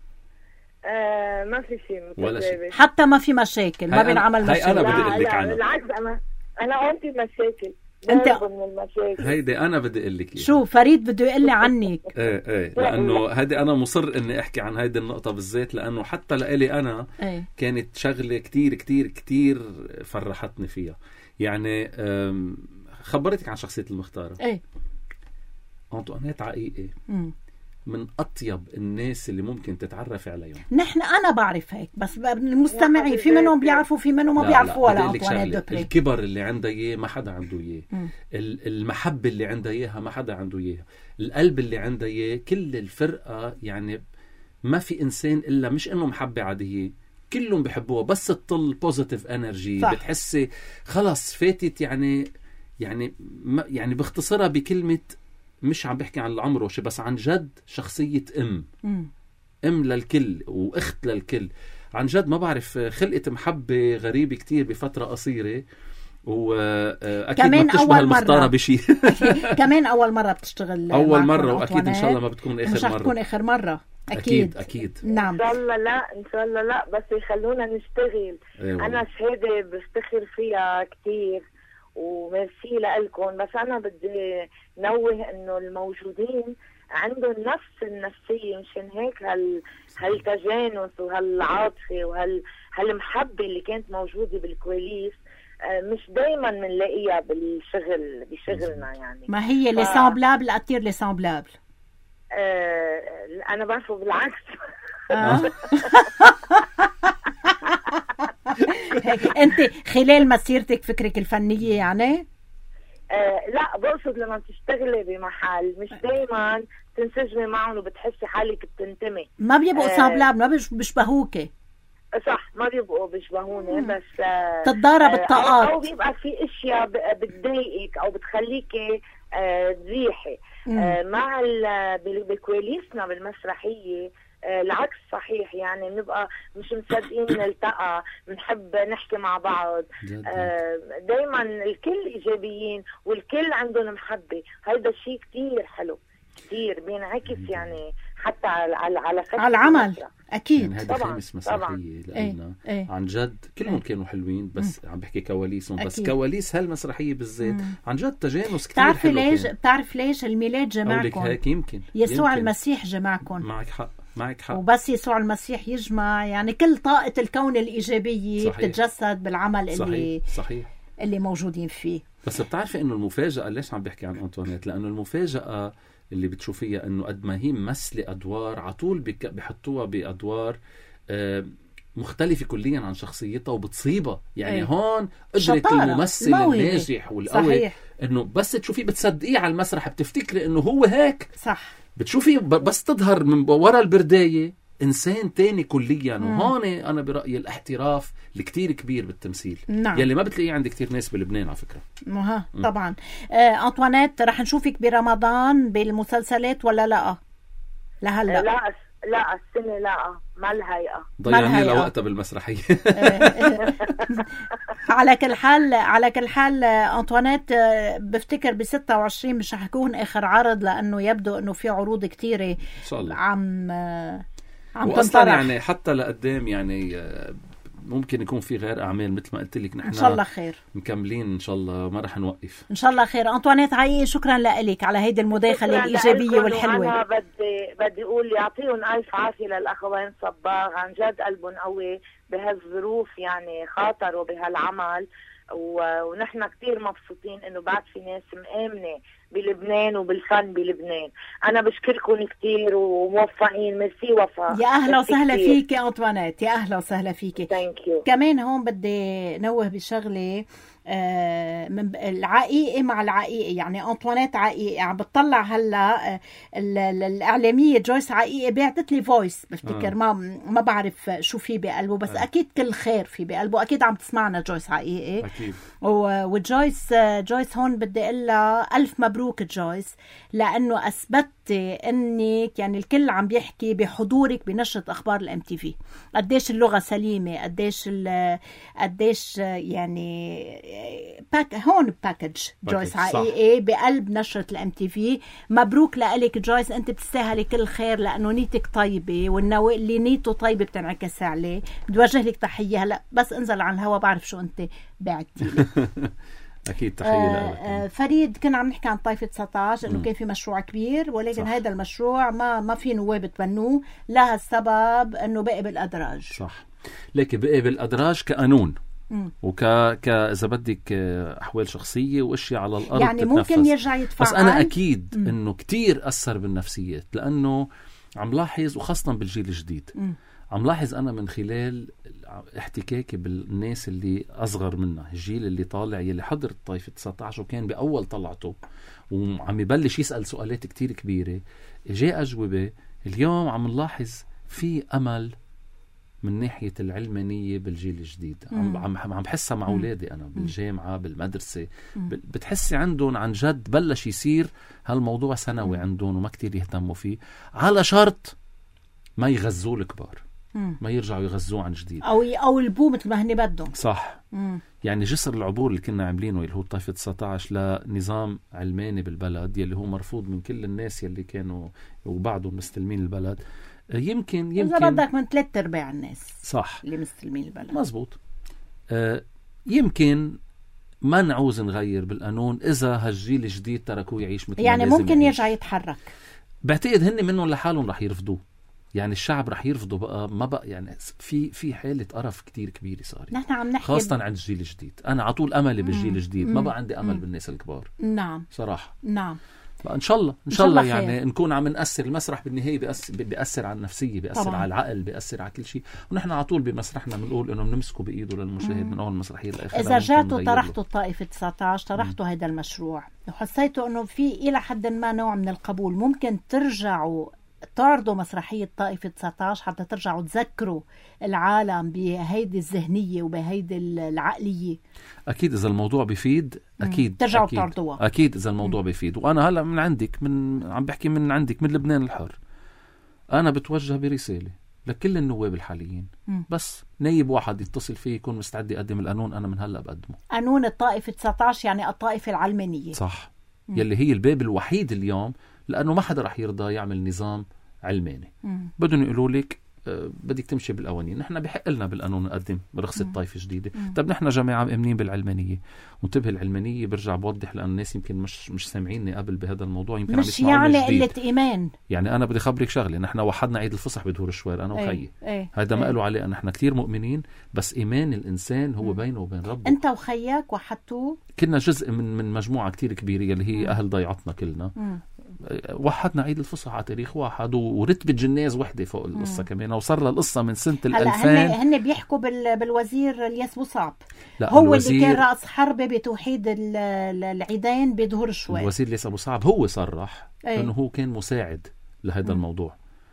Speaker 5: ما في شيء متشابه،
Speaker 1: حتى ما في مشاكل، ما بينعمل مشاكل.
Speaker 3: أنا بدي أقول لك عنها.
Speaker 5: بالعكس أنا أنتي مشاكل.
Speaker 1: انت
Speaker 3: هيدي انا بدي اقول لك
Speaker 1: شو فريد بده يقول لي عنك.
Speaker 3: ايه لانه هيدي انا مصر اني احكي عن هيدي النقطه بالذات، لانه حتى لإلي انا كانت شغله كتير كتير كتير فرحتني فيها. يعني خبرتك عن شخصيه المختاره. أنطوانيت عقيقي من أطيب الناس اللي ممكن تتعرف عليهم.
Speaker 1: أنا بعرف هيك، بس المستمعين في منهم بيعرفوا في منهم ما بيعرفوا. ولا أنطوانيت دوبري
Speaker 3: الكبر اللي عنده إياه ما حدا عنده إياه، المحبة اللي عنده إياها ما حدا عنده إياها، القلب اللي عنده إياه. كل الفرقة يعني ما في إنسان إلا مش إنه محبة عادية، كلهم بيحبوها، بس تطل بوزيتيف انرجي، بتحسي خلص فاتت. يعني باختصارها بكلمة، مش عم بحكي عن العمر وشي، بس عن جد شخصية أم للكل وأخت للكل. عن جد ما بعرف، خلقت محبة غريبة كتير بفترة قصيرة، وأكيد ما بتشبه المختارة بشي.
Speaker 1: كمان أول مرة بتشتغل،
Speaker 3: أول مرة، وأكيد إن شاء الله ما بتكون آخر مرة.
Speaker 1: مش هتكون آخر مرة.
Speaker 3: أكيد.
Speaker 1: نعم.
Speaker 5: إن شاء الله لا بس يخلونا نشتغل. أنا شهادة بفتخر فيها كتير وميرسي لكم، بس أنا بدي نوه إنه الموجودين عندهم نفس النفسية، مشان هيك هالتجانس وهالعاطفة وهالمحبة اللي كانت موجودة بالكواليس مش دايما منلاقيها بشغلنا. يعني
Speaker 1: ما هي لسامبلابل أطير لسامبلابل.
Speaker 5: أنا بعرفه بالعكس.
Speaker 1: أنت خلال مسيرتك فكرك الفنية يعني؟
Speaker 5: لا بقصد لما بتشتغلي بمحل مش دايما تنسجمي معهم وبتحسي حالك بتنتمي.
Speaker 1: ما بيبقوا سامبلاب، ما بيشبهوكي.
Speaker 5: صح، ما بيبقوا بيشبهوني، بس
Speaker 1: تتضارب الطاقات،
Speaker 5: أو بيبقى في اشياء بتضايقك او بتخليكي تزيحي. مع بكواليسنا بالمسرحية العكس صحيح، يعني بنبقى مش مصدقين نلتقى، بنحب نحكي مع بعض. دايما الكل إيجابيين والكل عندهم محبة، هذا الشيء كتير حلو، كتير بينعكس يعني حتى على
Speaker 1: العمل. أكيد
Speaker 3: يعني هذا خامس مسرحية لألنا. عن جد كلهم كانوا حلوين، بس عم بحكي كواليسهم. بس كواليس هالمسرحية بالذات عن جد تجانس كتير حلو.
Speaker 1: بتعرف ليش الميلاد جمعكم؟
Speaker 3: هيك يمكن
Speaker 1: يسوع المسيح جمعكم.
Speaker 3: معك حق.
Speaker 1: وبس يسوع المسيح يجمع، يعني كل طاقة الكون الإيجابية بتتجسد بالعمل
Speaker 3: صحيح.
Speaker 1: اللي موجودين فيه.
Speaker 3: بس بتعرفي إنه المفاجأة، ليش عم بحكي عن أنطوانيت؟ لأنه المفاجأة اللي بتشوفيها إنه قد ما هي ممثلة أدوار عطول بيحطوها بأدوار مختلفة كليا عن شخصيتها وبتصيبها. يعني هون قدرة الممثل الناجح والقوي إنه بس تشوفيه بتصدقيه على المسرح، بتفتكري إنه هو هيك.
Speaker 1: صح.
Speaker 3: بتشوفي بس تظهر من ورا البرداية إنسان تاني كليا. وهون أنا برأيي الاحتراف الكتير كبير بالتمثيل.
Speaker 1: نعم.
Speaker 3: يلي ما بتلاقيه عند كتير ناس بلبنان على فكرة.
Speaker 1: طبعا. أنطوانيت رح نشوفك برمضان بالمسلسلات ولا لا؟ لهلا
Speaker 5: لا السنة لا، ما الهيئة
Speaker 3: ضيعني لوقتها بالمسرحية.
Speaker 1: على كل حال أنطوانيت بفتكر ب26 مش رح يكون آخر عرض، لأنه يبدو أنه في عروض كتيرة
Speaker 3: إن شاء الله
Speaker 1: عم
Speaker 3: تنطرح. يعني حتى لقدام يعني ممكن يكون في غير أعمال مثل ما قلت لك. نحن
Speaker 1: إن شاء الله خير
Speaker 3: مكملين إن شاء الله، ما رح نوقف
Speaker 1: إن شاء الله خير. أنطوانيت عيي شكرا لك على هيدي المداخلة الإيجابية والحلوة.
Speaker 5: أنا بدي أقول يعطيهم ألف عافية للأخوين صباغ، عن جد قلبهم قوي بهالظروف، يعني خاطروا بهالعمل ونحن كتير مبسوطين إنه بعد في ناس مآمنة بلبنان وبالفن بلبنان. أنا بشكركم كتير وموفقين. ميرسي وفاء.
Speaker 1: يا أهلا وسهلا فيك يا أنطوانيت، يا أهلا وسهلا فيك. كمان هون بدي نوه بشغلة من العقيقي مع العقيقي، يعني أنطوانيت عقيقي عم بتطلع هلا الإعلامية جويس عقيقي بعتت لي فويس بفتكر ما بعرف شو في بقلبه، بس أكيد كل خير في بقلبه. أكيد عم تسمعنا جويس عقيقي
Speaker 3: أكيد.
Speaker 1: وجويس هون بدي أقول لها ألف مبروك جويس، لأنه أثبتي أنك يعني الكل عم بيحكي بحضورك بنشرة أخبار الMTV قديش اللغة سليمة، قديش يعني هون باكج جويس عقيقي بقلب نشرة الMTV. مبروك لك جويس، أنت بتستاهلي كل خير، لأنه نيتك طيبة، واللي نيته طيبة بتنعكس عليه. بدي وجه لك تحية هلأ بس انزل عن الهوا، بعرف شو أنت بعتي لي.
Speaker 3: أكيد تحية لك.
Speaker 1: فريد، كنا عم نحكي عن طائفة 19 إنه كان في مشروع كبير، ولكن هذا المشروع ما في نواب تبنوه لها السبب إنه بقي بالأدراج.
Speaker 3: صح، لكن بقي بالأدراج كقانون إذا بدك أحوال شخصية وأشياء على الأرض
Speaker 1: يعني
Speaker 3: تتنفذ.
Speaker 1: ممكن يرجع يتفعل.
Speaker 3: بس أنا أكيد إنه كتير أثر بالنفسيات، لأنه عم لاحظ وخاصة بالجيل الجديد عم لاحظ أنا من خلال احتكاكي بالناس اللي أصغر منا، الجيل اللي طالع يلي حضر طائفة 19 وكان بأول طلعته وعم يبلش يسأل سؤالات كتير كبيرة، جاء أجوبة. اليوم عم نلاحظ في أمل من ناحية العلمانية بالجيل الجديد. عم بحسها مع أولادي أنا بالجامعة بالمدرسة، بتحسي عندهم عن جد بلش يصير هالموضوع سنوي عندهم وما كتير يهتموا فيه، على شرط ما يغزوه الكبار، ما يرجعوا يغزوه عن جديد
Speaker 1: أو البو مثل ما هني بدهم.
Speaker 3: صح. يعني جسر العبور اللي كنا عاملينه اللي هو طائفة 19 لنظام علماني بالبلد يلي هو مرفوض من كل الناس يلي كانوا وبعضهم مستلمين البلد. يمكن
Speaker 1: إذا بدك من 3/4 الناس
Speaker 3: صح
Speaker 1: اللي مستلمين البلد.
Speaker 3: مزبوط. يمكن ما نعوز نغير بالقانون إذا هالجيل الجديد تركوه يعيش مثل
Speaker 1: يعني ممكن يرجع يتحرك.
Speaker 3: بعتقد هن منهم لحالهم رح يرفضوه، يعني الشعب رح يرفضه بقى، ما بقى يعني في حالة قرف كتير كبيرة صارت،
Speaker 1: نحن عم نحكي
Speaker 3: خاصة عند الجيل الجديد. أنا عطول أملي بالجيل الجديد، ما بقى عندي أمل بالناس الكبار.
Speaker 1: نعم
Speaker 3: صراحة.
Speaker 1: نعم
Speaker 3: إن شاء الله يعني نكون عم نأثر. المسرح بالنهاية بيأثر على النفسية، بيأثر طبعا على العقل، بيأثر على كل شيء. ونحن عطول بمسرحنا بنقول إنه بنمسكه بإيده للمشاهد من أول مسرحية لآخرها.
Speaker 1: إذا جاتوا طرحتوا الطائفة 19 طرحتوا هذا المشروع وحسيتوا إنه في إلى حد ما نوع من القبول، ممكن ترجعوا تعرضوا مسرحية طائفة 19 حتى ترجعوا تذكروا العالم بهيدي الذهنية وبهيدي العقلية.
Speaker 3: أكيد إذا الموضوع بيفيد أكيد
Speaker 1: ترجعوا تعرضوها.
Speaker 3: أكيد إذا الموضوع بيفيد. وأنا هلأ عم بحكي من عندك من لبنان الحر، أنا بتوجه برسالة لكل النواب الحاليين، بس نايب واحد يتصل فيه يكون مستعد يقدم القانون، أنا من هلأ بقدمه.
Speaker 1: قانون الطائفة 19 يعني الطائفة العلمانية.
Speaker 3: صح. يلي هي الباب الوحيد اليوم، لأنه ما حدا رح يرضى يعمل نظام علماني. بدهم يقولوا لك بدك تمشي بالقوانين. نحن بحق لنا بالقانون نقدم برخصة طائفة جديدة. طب نحن جماعة مؤمنين بالعلمانية، وانتبه العلمانية برجع بوضح لأن الناس يمكن مش سامعيني قبل بهذا الموضوع، يمكن
Speaker 1: مش يعني قلة إيمان.
Speaker 3: يعني أنا بدي خبرك شغلة، نحن وحدنا عيد الفصح بدهور الشوار أنا وخيي. هذا ما قالوا عليه، نحن كتير مؤمنين، بس إيمان الإنسان هو بينه وبين ربه.
Speaker 1: أنت وخياك وحدتوه،
Speaker 3: كنا جزء من مجموعة كتير كبيرة اللي هي أهل ضيعتنا كلنا. وحدنا عيد الفصح على تاريخ واحد ورتبة جناز وحدة فوق القصة كمان، وصار القصة من سنة 2000.
Speaker 1: هن بيحكوا بالوزير الياس بوصعب، هو اللي كان رأس حربة بتوحيد العيدين بدهور الشوار.
Speaker 3: الوزير الياس بوصعب هو صرح انه هو كان مساعد لهذا الموضوع،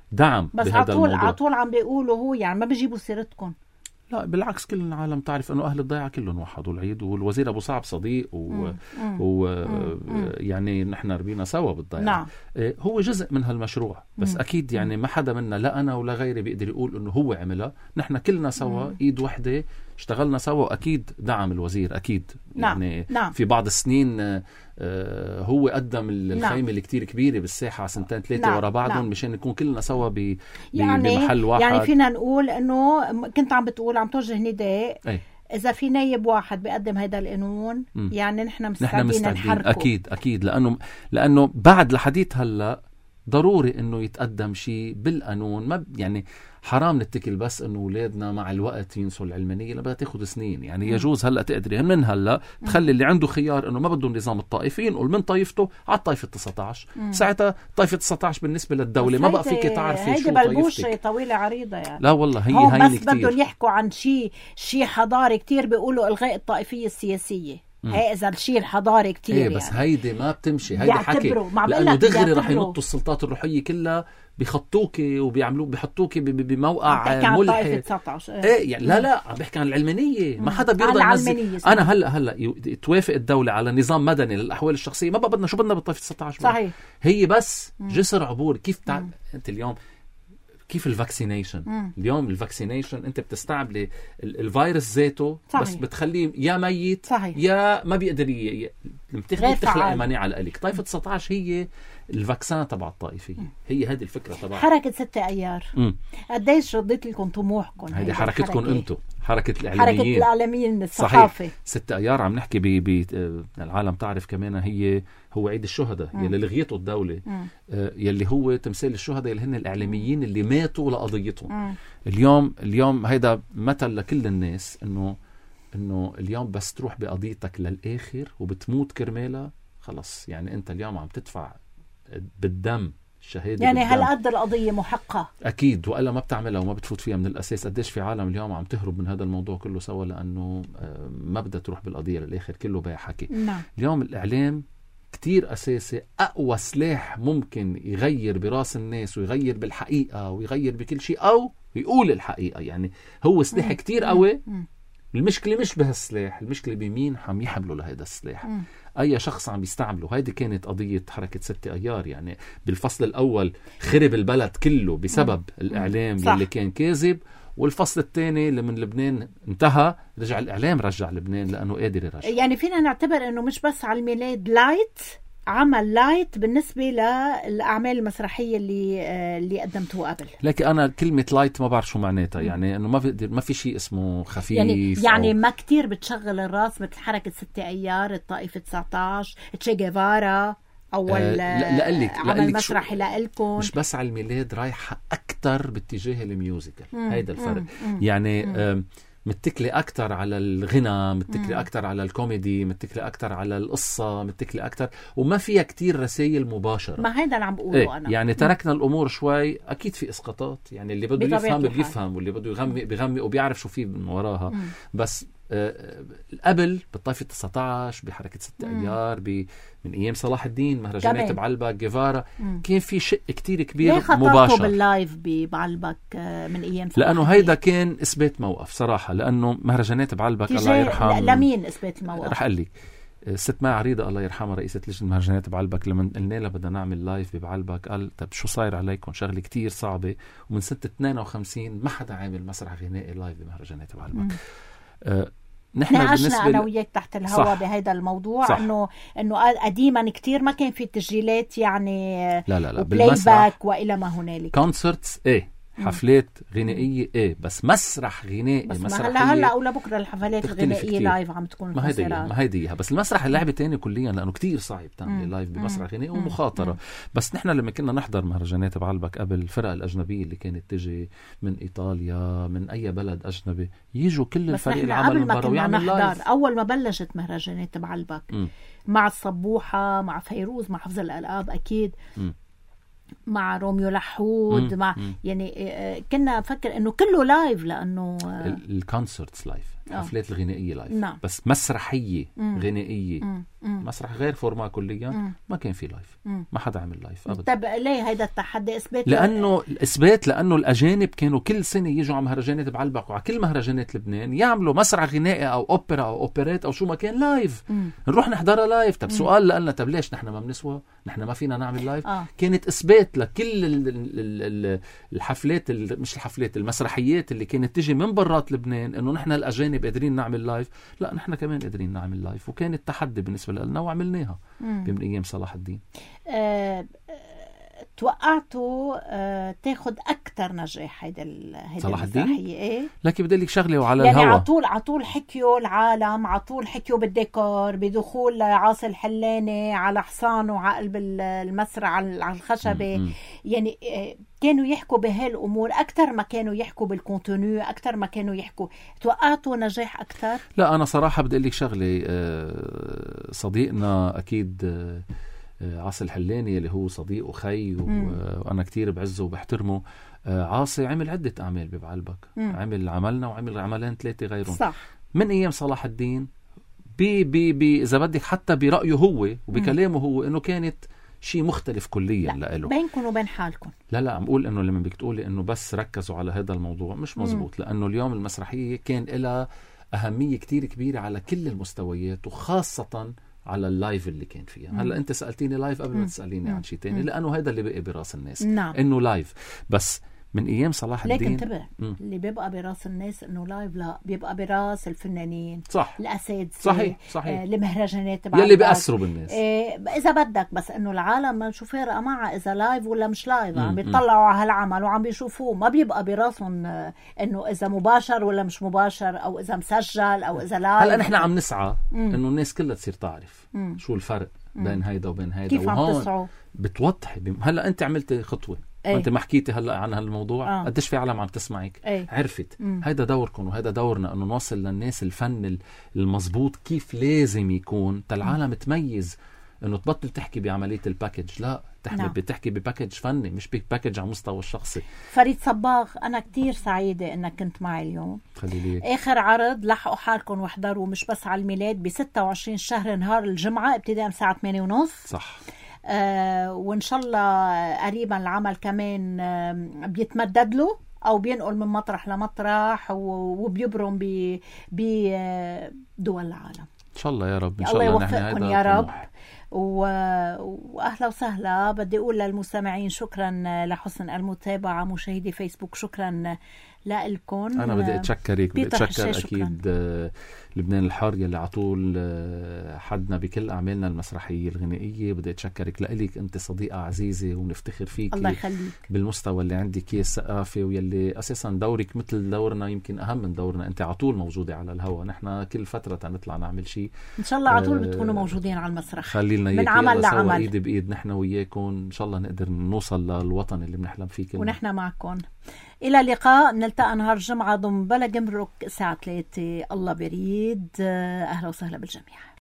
Speaker 3: دعم
Speaker 1: بس
Speaker 3: بهذا الموضوع.
Speaker 1: على طول عم بيقولوا هو يعني ما بيجيبوا سيرتكم.
Speaker 3: لا بالعكس، كل العالم تعرف انه اهل الضيعه كلهم وحدوا العيد، والوزير ابو صعب صديق يعني نحن ربينا سوا بالضيعه.
Speaker 1: نعم.
Speaker 3: هو جزء من هالمشروع، بس اكيد يعني ما حدا منا، لا انا ولا غيري، بيقدر يقول انه هو عملها. نحن كلنا سوا ايد وحده اشتغلنا سوا، واكيد دعم الوزير اكيد.
Speaker 1: نعم.
Speaker 3: يعني
Speaker 1: نعم.
Speaker 3: في بعض السنين هو قدم الخيمه اللي كتير كبيره بالساحه 2-3
Speaker 1: نعم.
Speaker 3: ورا بعضهم.
Speaker 1: نعم.
Speaker 3: مشان نكون كلنا سوا
Speaker 1: يعني
Speaker 3: بمحل واحد.
Speaker 1: يعني فينا نقول انه كنت عم توجه نداء إذا في نايب واحد بيقدم هذا القانون يعني نحن مستعدين نحركه.
Speaker 3: أكيد لأنه بعد الحديث هلأ ضروري إنه يتقدم شيء بالقانون. ما يعني حرام نتكل بس إنه أولادنا مع الوقت ينسوا العلمانية، بدها تاخد سنين. يعني يجوز هلأ تقدري من هلأ تخلي اللي عنده خيار إنه ما بده النظام الطائفي ينقل من طائفته على الطائفة 19. ساعتها طائفة 19 بالنسبة للدولة ما بقى فيك تعرفي شو
Speaker 1: طائفتك. طويلة عريضة يعني.
Speaker 3: لا والله هي
Speaker 1: بس بدهم يحكوا عن شيء حضاري كتير، بيقولوا إلغاء الطائفية السياسية. هي إذا الشيء الحضاري كتير يعني.
Speaker 3: بس هيدي ما بتمشي، هيدي حكي، لأنه دغري رح ينطوا السلطات الروحية كلها، بيخطوكي وبيعملوا بيحطوكي بموقع ملحد. يعني لا عم بحكي عن العلمانية. ما حدا بيرضى ينزل. أنا هلا توافق الدولة على نظام مدني للأحوال الشخصية، ما بقى بدنا شو بدنا بالطائفة 19.
Speaker 1: صحيح.
Speaker 3: هي بس جسر عبور. كيف أنت اليوم كيف الفاكسينيشن؟ اليوم الفاكسينيشن انت بتستعمل الفيروس ذاته. صحيح. بس بتخليه يا ميت. صحيح. يا ما بيقدر بتخلق المناعه لك. طائفه 19 هي الفاكسان تبع الطائفيه. هي هذه الفكره تبع
Speaker 1: حركه 6 ايار. قديش رضيت لكم طموحكم؟
Speaker 3: هذه حركتكم انتم، حركه الاعلاميين
Speaker 1: الصحافه.
Speaker 3: 6 ايار عم نحكي العالم تعرف كمان هو عيد الشهداء يلي لغيته الدوله، يلي هو تمثال الشهداء اللي هن الاعلاميين اللي ماتوا لقضيتهم. اليوم هيدا مثل لكل الناس انه اليوم بس تروح بقضيتك للاخر وبتموت كرمالها، خلص يعني انت اليوم عم تدفع بالدم الشهاده
Speaker 1: يعني هالقد القضيه محقه
Speaker 3: اكيد، والا ما بتعملها وما بتفوت فيها من الاساس. قديش في عالم اليوم عم تهرب من هذا الموضوع كله سوا لانه ما بدها تروح بالقضيه للاخر، كله بيع حكي.
Speaker 1: نعم.
Speaker 3: اليوم الاعلام كتير أساسي، أقوى سلاح ممكن يغير براس الناس ويغير بالحقيقة ويغير بكل شيء، أو يقول الحقيقة. يعني هو سلاح كتير قوي. المشكلة مش بهالسلاح، المشكلة بمين عم يحملوا لهذا السلاح. أي شخص عم يستعمله. هيدي كانت قضية حركة 6 أيار. يعني بالفصل الأول خرب البلد كله بسبب الإعلام اللي كان كاذب، والفصل الثاني اللي من لبنان انتهى، رجع الإعلام رجع لبنان لأنه قادر يرجع.
Speaker 1: يعني فينا نعتبر أنه مش بس على الميلاد لايت، عمل لايت بالنسبة للأعمال المسرحية اللي قدمتوه قبل.
Speaker 3: لكن أنا كلمة لايت ما بعرف شو معناتها. يعني أنه ما في شيء اسمه خفيف.
Speaker 1: يعني ما كتير بتشغل الراس مثل حركة 6 أيار، الطائفة 19، تشي جيفارا، أول عمل مسرحي لألكم.
Speaker 3: مش بس على الميلاد، رايحة أكتر باتجاه الميوزيكال. هيدا الفرق. يعني متكلي أكتر على الغنى، متكلي أكتر على الكوميدي، متكلي أكتر على القصة، متكلي أكتر، وما فيها كتير رسائل مباشرة.
Speaker 1: ما هيدا اللي عم بقوله أنا.
Speaker 3: يعني تركنا الأمور شوي. أكيد في إسقاطات، يعني اللي بده يفهم بيفهم، واللي بده يغمق بيغمق وبيعرف شو فيه من وراها. بس قبل بالطائفة 19 بحركة 6 أيار من أيام صلاح الدين، مهرجانات بعلبك، جيفارا، كان في شق كتير كبير مباشر.
Speaker 1: ليه خطرتوا باللايف بعلبك من أيام صلاح
Speaker 3: لأنه هيدا كان إثبات موقف صراحة. لأنه مهرجانات بعلبك الله يرحم.
Speaker 1: لمين إثبات الموقف؟
Speaker 3: رح أقول لك ست ماء عريضة الله يرحمها رئيسة لجنة مهرجانات بعلبك، لما قلنا لها بدنا نعمل لايف بعلبك قال طب شو صاير عليكم؟ شغلة كتير صعبة، ومن سنة 52 ما حدا عامل مسرح غنائي لايف بمهرجانات بعلبك.
Speaker 1: نحن عشنا أنا وياك تحت الهواء بهذا الموضوع. إنه قديما كتير ما كان في تسجيلات يعني
Speaker 3: لا
Speaker 1: بلاي باك وإلى ما هنالك.
Speaker 3: كونسرتس حفلات غنائية بس مسرح غنائي
Speaker 1: بس هلا أو بكرة الحفلات الغنائية لايف عم تكون
Speaker 3: ما هيدي بس المسرح اللعبة تاني كليا، لأنه كتير صعب تعمل لايف بمسرح غنائي ومخاطرة. بس نحن لما كنا نحضر مهرجانات بعلبك قبل، الفرق الأجنبية اللي كانت تجي من إيطاليا من أي بلد أجنبي يجوا كل الفريق العمل من برا ويعمل لايف.
Speaker 1: أول ما بلشت مهرجانات بعلبك مع الصبوحة، مع فيروز، مع حفظ الألقاب أكيد، مع روميو لحود، مع يعني كنا نفكر انه كله لايف، لانه
Speaker 3: الكونسرتس لايف، حفلات الغنائيه لايف.
Speaker 1: نعم.
Speaker 3: بس مسرحيه غنائيه مسرح غير فورما كليا، ما كان في لايف، ما حدا عمل لايف ابدا.
Speaker 1: طب ليه هيدا التحدي؟
Speaker 3: لانه الاجانب كانوا كل سنه يجوا على مهرجانات بعلبك وعلى كل مهرجانات لبنان يعملوا مسرح غنائي او اوبرا او اوبريت او شو ما كان لايف، نروح نحضرها لايف. طب سؤال لنا، طب ليش نحن ما بنسوى؟ نحن ما فينا نعمل لايف؟ كانت اثبات لكل الحفلات، مش الحفلات، المسرحيات اللي كانت تجي من برات لبنان انه نحن الاجانب قادرين نعمل لايف. لا، نحن كمان قادرين نعمل لايف، وكانت تحدي بالنسبه لنا وعملناها من ايام صلاح الدين.
Speaker 1: توقعتوا تاخد اكثر نجاح هيدا المسرحيه؟ ايه
Speaker 3: لكن بدي لك شغله وعلى
Speaker 1: يعني
Speaker 3: الهوا،
Speaker 1: على طول حكيوا العالم، على طول حكيوا بالديكور، بدخول عاصي الحلاني على حصان وعلى قلب المسرح على الخشبه. يعني كانوا يحكوا بهالامور اكثر ما كانوا يحكوا بالكونتونيو، اكثر ما كانوا يحكوا. توقعتوا نجاح اكثر؟
Speaker 3: لا، انا صراحه بدي لك شغله. صديقنا اكيد عاصي الحلاني اللي هو صديق وخي وأنا كتير بعزه وبحترمه. عاصي عمل عدة أعمال ببعلبك، عمل عملنا وعمل عملين 3 غيرهم، صح، من أيام صلاح الدين. إذا بدك حتى برأيه هو وبكلامه هو إنه كانت شيء مختلف كليا لإله.
Speaker 1: بينكم وبين حالكم. لا
Speaker 3: عم أقول إنه لما بدك تقولي إنه بس ركزوا على هذا الموضوع مش مزبوط، لأنه اليوم المسرحية كان لها أهمية كتير كبيرة على كل المستويات، وخاصة على اللايف اللي كان فيها. هلا انت سألتيني لايف قبل ما تسأليني عن شيء تاني، لانه هذا اللي بقي براس الناس. انه لايف. بس من ايام صلاح الدين،
Speaker 1: لكن انتبه، اللي بيبقى براس الناس انه لايف، لا، بيبقى براس الفنانين،
Speaker 3: صح،
Speaker 1: الاساتذه، صحيح
Speaker 3: المهرجانات يلي بيأثروا بالناس.
Speaker 1: اذا بدك، بس انه العالم ما شو فارقه معها اذا لايف ولا مش لايف، عم بيطلعوا على هالعمل وعم بيشوفوه، ما بيبقى براسهم انه اذا مباشر ولا مش مباشر، او اذا مسجل او اذا لايف.
Speaker 3: هلا نحن عم نسعى انه الناس كلها تصير تعرف شو الفرق بين هيدا وبين هيدا،
Speaker 1: كيف عم تسعوا
Speaker 3: بتوضحي. هلا انت عملت خطوه، انت ما حكيتي هلا عن هالموضوع، قديش في عالم عم تسمعك عرفت هيدا دوركم وهيدا دورنا، انه نوصل للناس الفن المزبوط كيف لازم يكون، العالم تميز، انه تبطل تحكي بعمليه الباكج، لا، بتحكي بباكج فني، مش بباكج على مستوى الشخصي.
Speaker 1: فريد صباغ، انا كتير سعيده انك كنت معي اليوم.
Speaker 3: خليلي.
Speaker 1: اخر عرض لحقوا حالكم واحضروا، مش بس على الميلاد، ب26 شهر نهار الجمعه ابتداء الساعه 8:30.
Speaker 3: صح.
Speaker 1: وإن شاء الله قريبا العمل كمان بيتمدد له أو بينقل من مطرح لمطرح وبيبرم بدول العالم
Speaker 3: إن شاء الله يا رب. إن شاء
Speaker 1: الله يوفقكم يا رب. وأهلا وسهلا. بدي أقول للمستمعين شكرا لحسن المتابعة. مشاهدي فيسبوك شكرا لكم.
Speaker 3: أنا بدي أتشكرك، بدي أتشكر أكيد لبنان الحار يلي عطول حدنا بكل أعمالنا المسرحية الغنائية. بدي أتشكرك لإلك، أنت صديقة عزيزة ونفتخر فيك،
Speaker 1: الله يخليك،
Speaker 3: بالمستوى اللي عندك إياه الثقافي، ويلي أساسا دورك مثل دورنا، يمكن أهم من دورنا. أنت عطول موجودة على الهواء، نحن كل فترة نطلع نعمل شيء،
Speaker 1: إن شاء الله عطول بتكونوا موجودين على المسرح.
Speaker 3: خليلنا
Speaker 1: من عمل لعمل،
Speaker 3: إيد بإيد نحن وياكم، إن شاء الله نقدر نوصل للوطن اللي بنحلم فيه كلنا،
Speaker 1: ونحن معكم. إلى اللقاء، نلتقى نهار الجمعة ضمن بلا جمرك الساعة 3 الله بريد. أهلا وسهلا بالجميع.